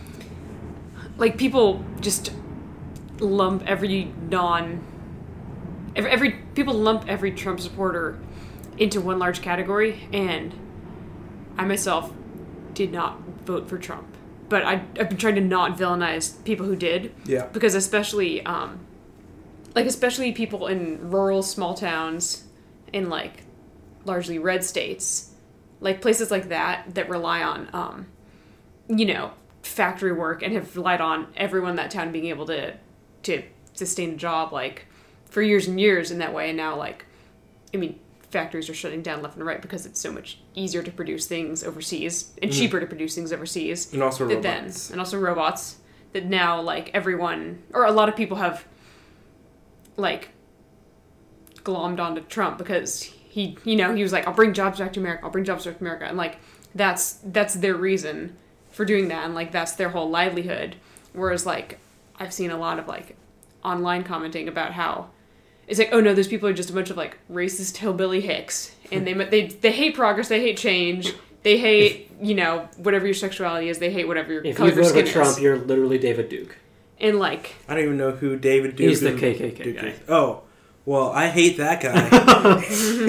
like people just lump every non, every, every people lump every Trump supporter into one large category, and I myself did not vote for Trump. But I, I've been trying to not villainize people who did. Yeah. Because especially, um, like, especially people in rural small towns in, like, largely red states, like, places like that that rely on, um, you know, factory work and have relied on everyone in that town being able to, to sustain a job, like, for years and years in that way. And now, like, I mean, factories are shutting down left and right because it's so much easier to produce things overseas and cheaper to produce things overseas. And also that robots. Then, and also robots. That now, like, everyone, or a lot of people have, like, glommed onto Trump because he, you know, he was like, I'll bring jobs back to America, I'll bring jobs back to America. And, like, that's, that's their reason for doing that. And, like, that's their whole livelihood. Whereas, like, I've seen a lot of, like, online commenting about how it's like, oh no, those people are just a bunch of like racist hillbilly hicks, and they they they hate progress, they hate change, they hate you know whatever your sexuality is, they hate whatever your If color you of your vote skin for Trump, is, you're literally David Duke. and like I don't even know who David Duke He's the and K K K Duke guy. is. Oh, well, I hate that guy.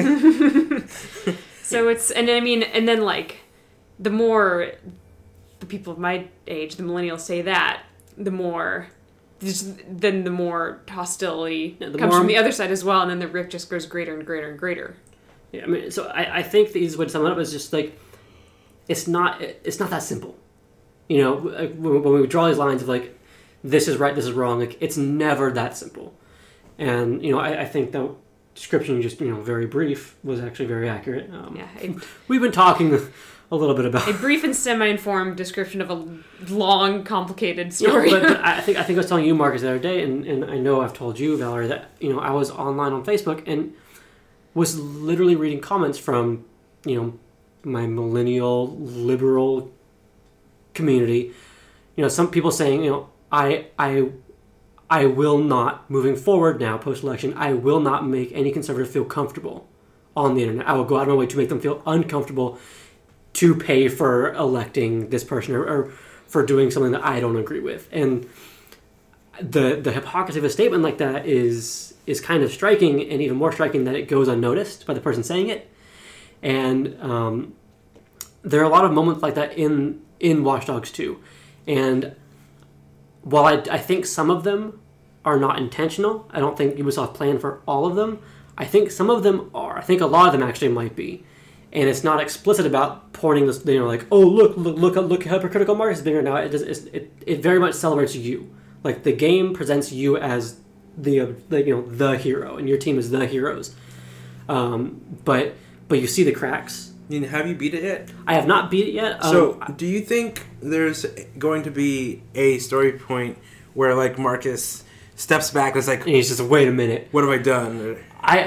so it's and I mean and then like the more the people of my age, the millennials say that, the more. Just, then the more hostility Yeah, the comes more- from the other side as well, and then the rift just grows greater and greater and greater. Yeah, I mean, so I, I think the easiest way to sum it up is just like, it's not it's not that simple. You know, like, when, when we draw these lines of like, this is right, this is wrong, like it's never that simple. And you know, I, I think the description you just you know very brief was actually very accurate. Um, Yeah, a, we've been talking a little bit about a brief and semi-informed description of a long, complicated Yeah, story. but, but I think I think I was telling you, Marcus, the other day, and, and I know I've told you, Valerie, that you know I was online on Facebook and was literally reading comments from you know my millennial liberal community. You know, some people saying, you know, I I I will not moving forward now post election. I will not make any conservative feel comfortable on the internet. I will go out of my way to make them feel uncomfortable to pay for electing this person or, or for doing something that I don't agree with. And the the hypocrisy of a statement like that is is kind of striking, and even more striking that it goes unnoticed by the person saying it. And um, there are a lot of moments like that in in Watch Dogs two. And while I, I think some of them are not intentional, I don't think Ubisoft planned for all of them. I think some of them are. I think a lot of them actually might be. and it's not explicit about pointing this, you know, like, oh, look, look, look, look how hypocritical Marcus is being right now. It, does, it, it very much celebrates you. Like, the game presents you as the, uh, the you know, the hero, and your team is the heroes. Um, but but you see the cracks. I mean, have you beat it yet? I have not beat it yet. So, um, do you think there's going to be a story point where, like, Marcus steps back and is like, and he's just, wait a minute. what have I done? I...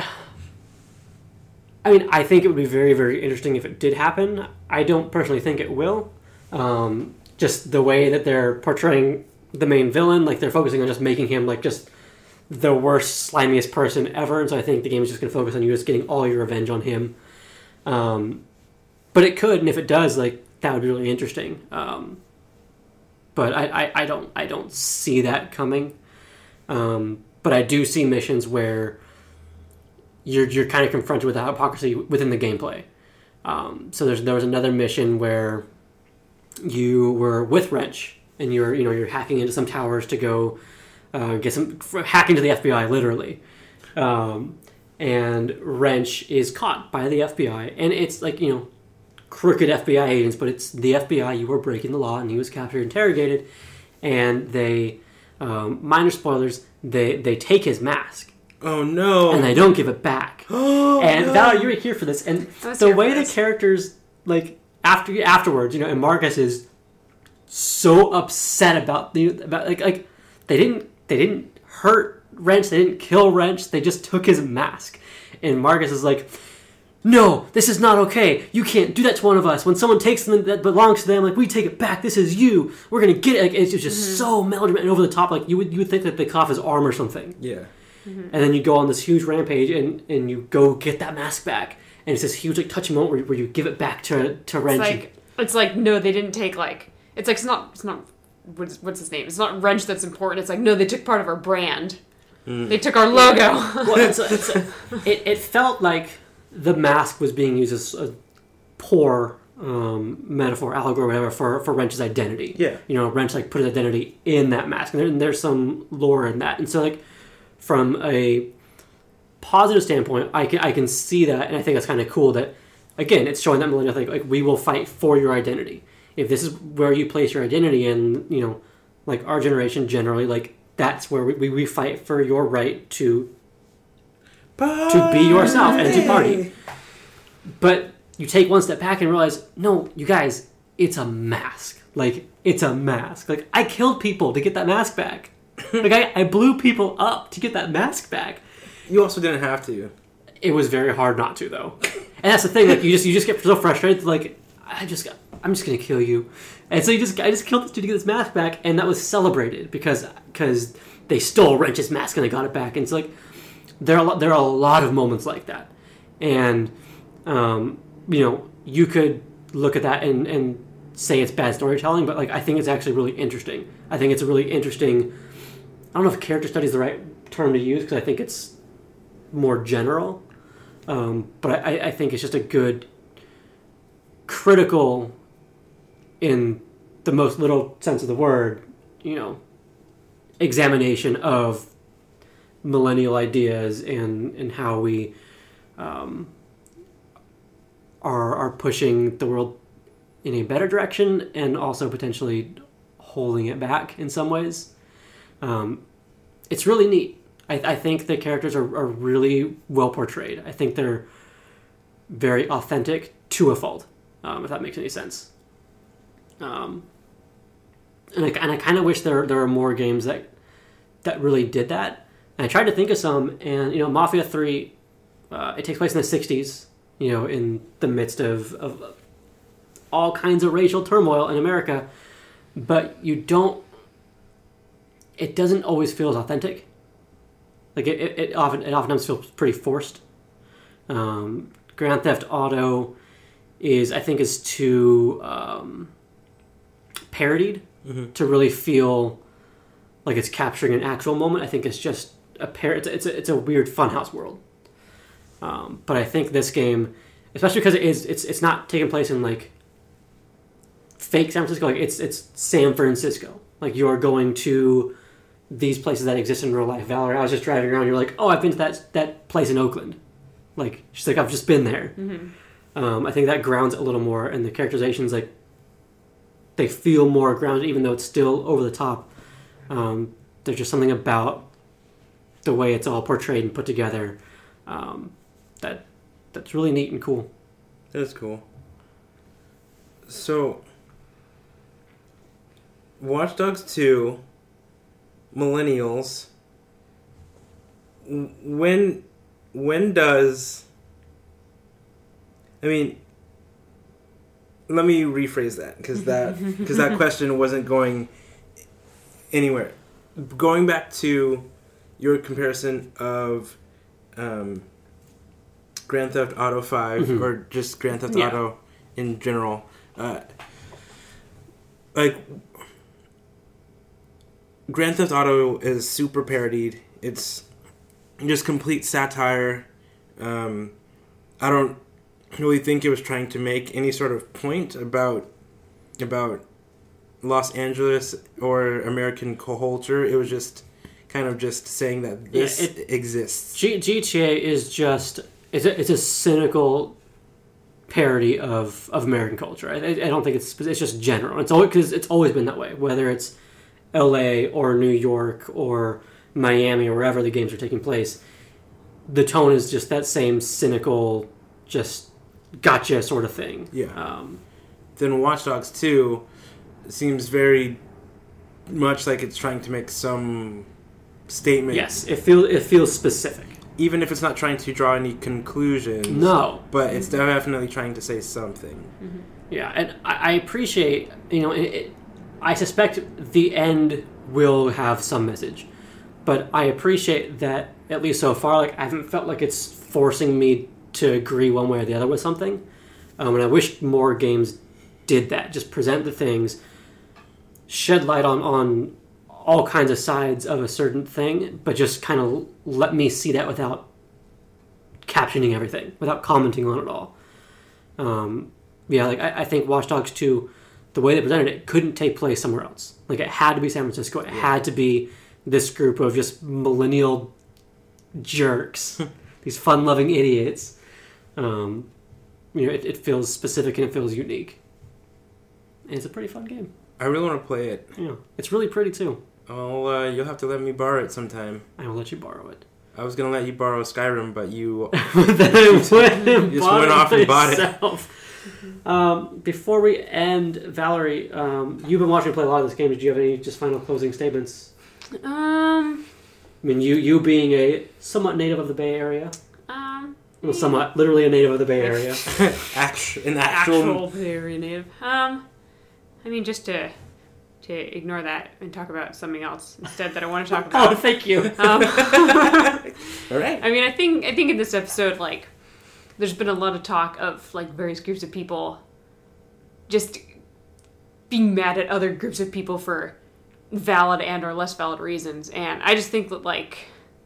I mean, I think it would be very, very interesting if it did happen. I don't personally think it will. Um, just the way that they're portraying the main villain, like, they're focusing on just making him, like, just the worst, slimiest person ever. And so I think the game is just going to focus on you just getting all your revenge on him. Um, but it could, and if it does, like, that would be really interesting. Um, but I, I, I don't I don't see that coming. Um, but I do see missions where you're you're kind of confronted with that hypocrisy within the gameplay. Um, so there's there was another mission where you were with Wrench and you're you know you're hacking into some towers to go uh, get some hack into the F B I literally, um, and Wrench is caught by the F B I, and it's like you know crooked F B I agents, but it's the F B I. You were breaking the law, and he was captured, interrogated, and they um, minor spoilers. They they take his mask. Oh no! And they don't give it back. Oh, and no. Val, you're here for this. And the way the characters, like after afterwards, you know, and Marcus is so upset about the about like like they didn't they didn't hurt Wrench, they didn't kill Wrench, they just took his mask. And Marcus is like, no, this is not okay. You can't do that to one of us. When someone takes something that belongs to them, like, we take it back. This is you. We're gonna get it. Like, it's just mm-hmm. so melodramatic and over the top. Like you would you would think that they cut off his arm or something. Yeah. Mm-hmm. And then you go on this huge rampage and, and you go get that mask back. And it's this huge, like, touching moment where, where you give it back to to Wrench. It's like, it's like, no, they didn't take, like... It's like, it's not... It's not what's, what's his name? It's not Wrench that's important. It's like, no, they took part of our brand. Mm. They took our logo. Well, it's, it's, it, it felt like the mask was being used as a poor um, metaphor, allegory, whatever, for, for Wrench's identity. Yeah. You know, Wrench, like, put his identity in that mask. And, there, and there's some lore in that. And so, like... From a positive standpoint, I can I can see that, and I think that's kind of cool. That again, it's showing that millennial thing. Like we will fight for your identity. If this is where you place your identity, and you know, like our generation generally, like that's where we, we fight for your right to party. to be yourself and to party. But you take one step back and realize, no, you guys, it's a mask. Like it's a mask. Like I killed people to get that mask back. Like I, I blew people up to get that mask back. You also didn't have to. It was very hard not to, though. And that's the thing. Like you just you just get so frustrated. Like I just got, I'm just gonna kill you. And so you just I just killed this dude to get this mask back, and that was celebrated because because they stole Wrench's mask and they got it back. And it's like there are there are a lot of moments like that, and um, you know you could look at that and and say it's bad storytelling, but like I think it's actually really interesting. I think it's a really interesting. I don't know if character study is the right term to use because I think it's more general. Um, but I, I think it's just a good critical, in the most literal sense of the word, you know, examination of millennial ideas and, and how we um, are are pushing the world in a better direction and also potentially holding it back in some ways. Um, it's really neat. I, I think the characters are, are really well portrayed. I think they're very authentic to a fault, um, if that makes any sense. Um, and I, and I kind of wish there there were more games that that really did that. And I tried to think of some, and you know, Mafia three, uh, it takes place in the sixties, you know, in the midst of, of all kinds of racial turmoil in America, but you don't. It doesn't always feel as authentic. Like it, it, it often it oftentimes feels pretty forced. Um, Grand Theft Auto is, I think, is too um, parodied mm-hmm. to really feel like it's capturing an actual moment. I think it's just a par- it's, it's a it's a weird funhouse world. Um, but I think this game, especially because it is it's it's not taking place in like fake San Francisco. Like it's it's San Francisco. Like you're going to these places that exist in real life. Valerie, I was just driving around. You're like, oh, I've been to that that place in Oakland. Like she's like, I've just been there. Mm-hmm. Um, I think that grounds it a little more, and the characterizations, like, they feel more grounded, even though it's still over the top. Um, there's just something about the way it's all portrayed and put together um, that that's really neat and cool. That's cool. So, Watch Dogs two, Millennials. When when does I mean? Let me rephrase that because that because that question wasn't going anywhere. Going back to your comparison of um, Grand Theft Auto five mm-hmm. or just Grand Theft yeah. Auto in general, uh, like Grand Theft Auto is super parodied. It's just complete satire. Um, I don't really think it was trying to make any sort of point about about Los Angeles or American culture. It was just kind of just saying that this yeah, it, exists. G- GTA is just it's a, it's a cynical parody of, of American culture. I, I don't think it's it's just general. It's always because it's always been that way. Whether it's L A or New York or Miami or wherever the games are taking place, the tone is just that same cynical, just gotcha sort of thing. Yeah. Um, then Watch Dogs two seems very much like it's trying to make some statement. Yes, it feels it feels specific. Even if it's not trying to draw any conclusions. No. But it's definitely trying to say something. Mm-hmm. Yeah, and I, I appreciate, you know, it, it, I suspect the end will have some message. But I appreciate that, at least so far, like I haven't felt like it's forcing me to agree one way or the other with something. Um, and I wish more games did that. Just present the things, shed light on, on all kinds of sides of a certain thing, but just kind of let me see that without captioning everything, without commenting on it all. Um, yeah, like I, I think Watch Dogs two, the way they presented it, couldn't take place somewhere else. Like it had to be San Francisco. It yeah. had to be this group of just millennial jerks, these fun-loving idiots. Um, you know, it, it feels specific and it feels unique. And it's a pretty fun game. I really want to play it. Yeah, it's really pretty too. Well, uh, you'll have to let me borrow it sometime. I will let you borrow it. I was gonna let you borrow Skyrim, but you then I went and just bought went off it and bought it. Um, before we end, Valerie, um, you've been watching me play a lot of this game. Did you have any just final closing statements? Um, I mean, you you being a somewhat native of the Bay Area. Um, well, somewhat, literally a native of the Bay Area. Actual, an actual, actual Bay Area native. Um, I mean, just to to ignore that and talk about something else instead that I want to talk about. Oh, thank you. Um, All right. I mean, I think I think in this episode, like, there's been a lot of talk of like various groups of people just being mad at other groups of people for valid and or less valid reasons, and I just think that like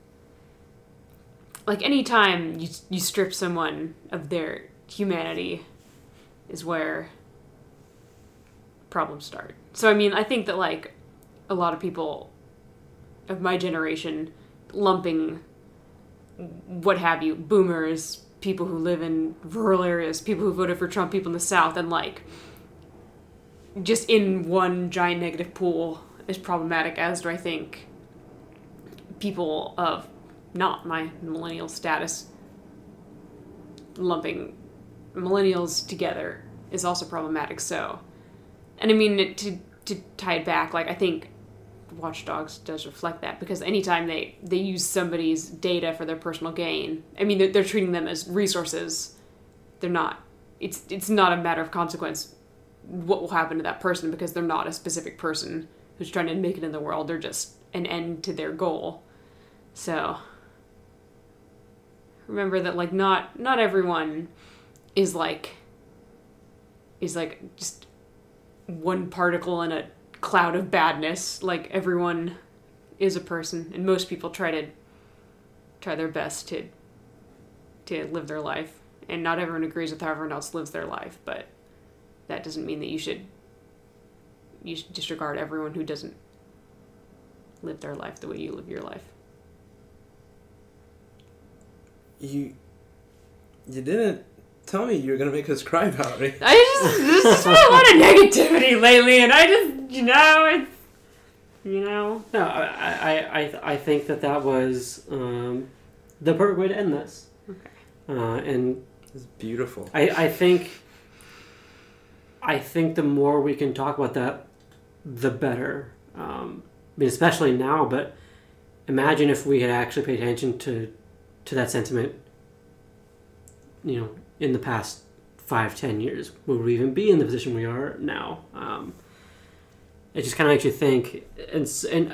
like any time you you strip someone of their humanity is where problems start. So I mean, I think that like a lot of people of my generation lumping what have you, boomers, people who live in rural areas, people who voted for Trump, people in the South, and like just in one giant negative pool is problematic, as do I think people of not my millennial status lumping millennials together is also problematic. So, and I mean, to to tie it back, like I think Watch Dogs does reflect that, because anytime they, they use somebody's data for their personal gain, I mean, they're, they're treating them as resources. They're not, it's it's not a matter of consequence what will happen to that person, because they're not a specific person who's trying to make it in the world. They're just an end to their goal. So remember that, like, not not everyone is like is like just one particle in a cloud of badness. Like, everyone is a person, and most people try to try their best to to live their life, and not everyone agrees with how everyone else lives their life, but that doesn't mean that you should you should disregard everyone who doesn't live their life the way you live your life. You you didn't tell me you're going to make us cry, Valerie. I just, there's just been a lot of negativity lately, and I just, you know, it's, you know. No, I, I, I, I think that that was um, the perfect way to end this. Okay. Uh, and It's beautiful. I, I think, I think the more we can talk about that, the better. Um, I mean, especially now, but imagine if we had actually paid attention to, to that sentiment, you know, in the past five, ten years. Would we even be in the position we are now? Um, it just kind of makes you think. And, s- and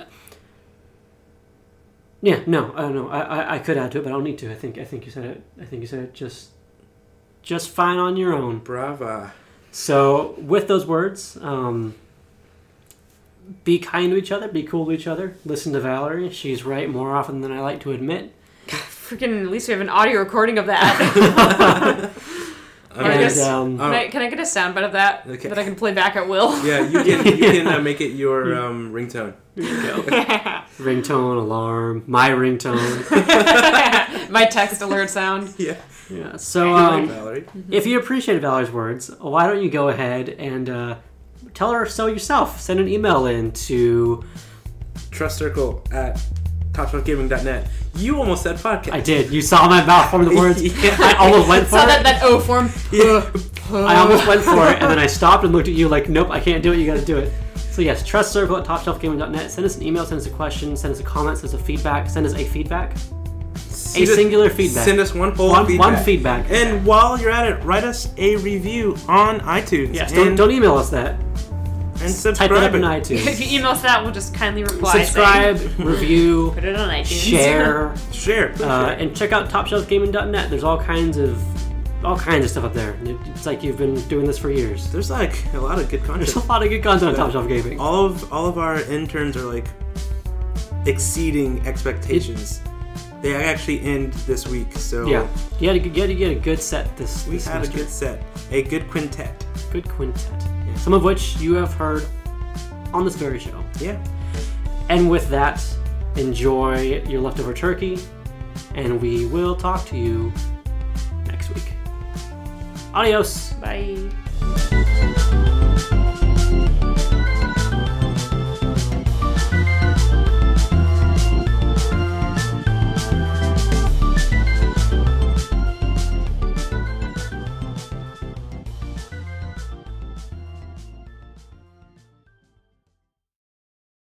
yeah, no, I don't know. I, I, I could add to it, but I don't need to. I think I think you said it. I think you said it just just fine on your own. Brava. So with those words, um, be kind to each other, be cool to each other. Listen to Valerie. She's right more often than I like to admit. Freaking, at least we have an audio recording of that. I I guess- um, Can I, can I get a soundbite of that Okay. that I can play back at will? Yeah, you can you can uh, make it your um, ringtone. there you go. Ringtone, alarm, my ringtone. My text alert sound. Yeah. Yeah. So Good night, um, Valerie. if you appreciated Valerie's words, why don't you go ahead and uh, tell her so yourself? Send an email in to. Trust Circle at top shelf gaming dot net. You almost said podcast. I did. You saw my mouth form the words. Yeah. I almost went for Saw it. that, that O form. Yeah. I almost went for it, and then I stopped and looked at you like, nope, I can't do it. You got to do it. So yes, Trust Circle at top shelf gaming dot net. Send us an email, send us a question, send us a comment, send us a feedback, send us a feedback. Send A us- singular feedback. Send us one whole One, feedback. one feedback. And while you're at it, write us a review on iTunes. Yes, and, don't, don't email us that. and Type it up subscribe in it. If iTunes. you email us that, we'll just kindly reply. Subscribe, saying, review, Put it on iTunes. share, Share. please uh, share. and check out top shelf gaming dot net. There's all kinds of all kinds of stuff up there. It's like you've been doing this for years. There's like a lot of good content. There's a lot of good content on Top Shelf Gaming. all of all of our interns are like exceeding expectations. They actually end this week, so Yeah, you had to get, you had a good set this, we this had a semester. good set, a good quintet. Good quintet. Some of which you have heard on this very show. Yeah. And with that, enjoy your leftover turkey, and we will talk to you next week. Adios. Bye.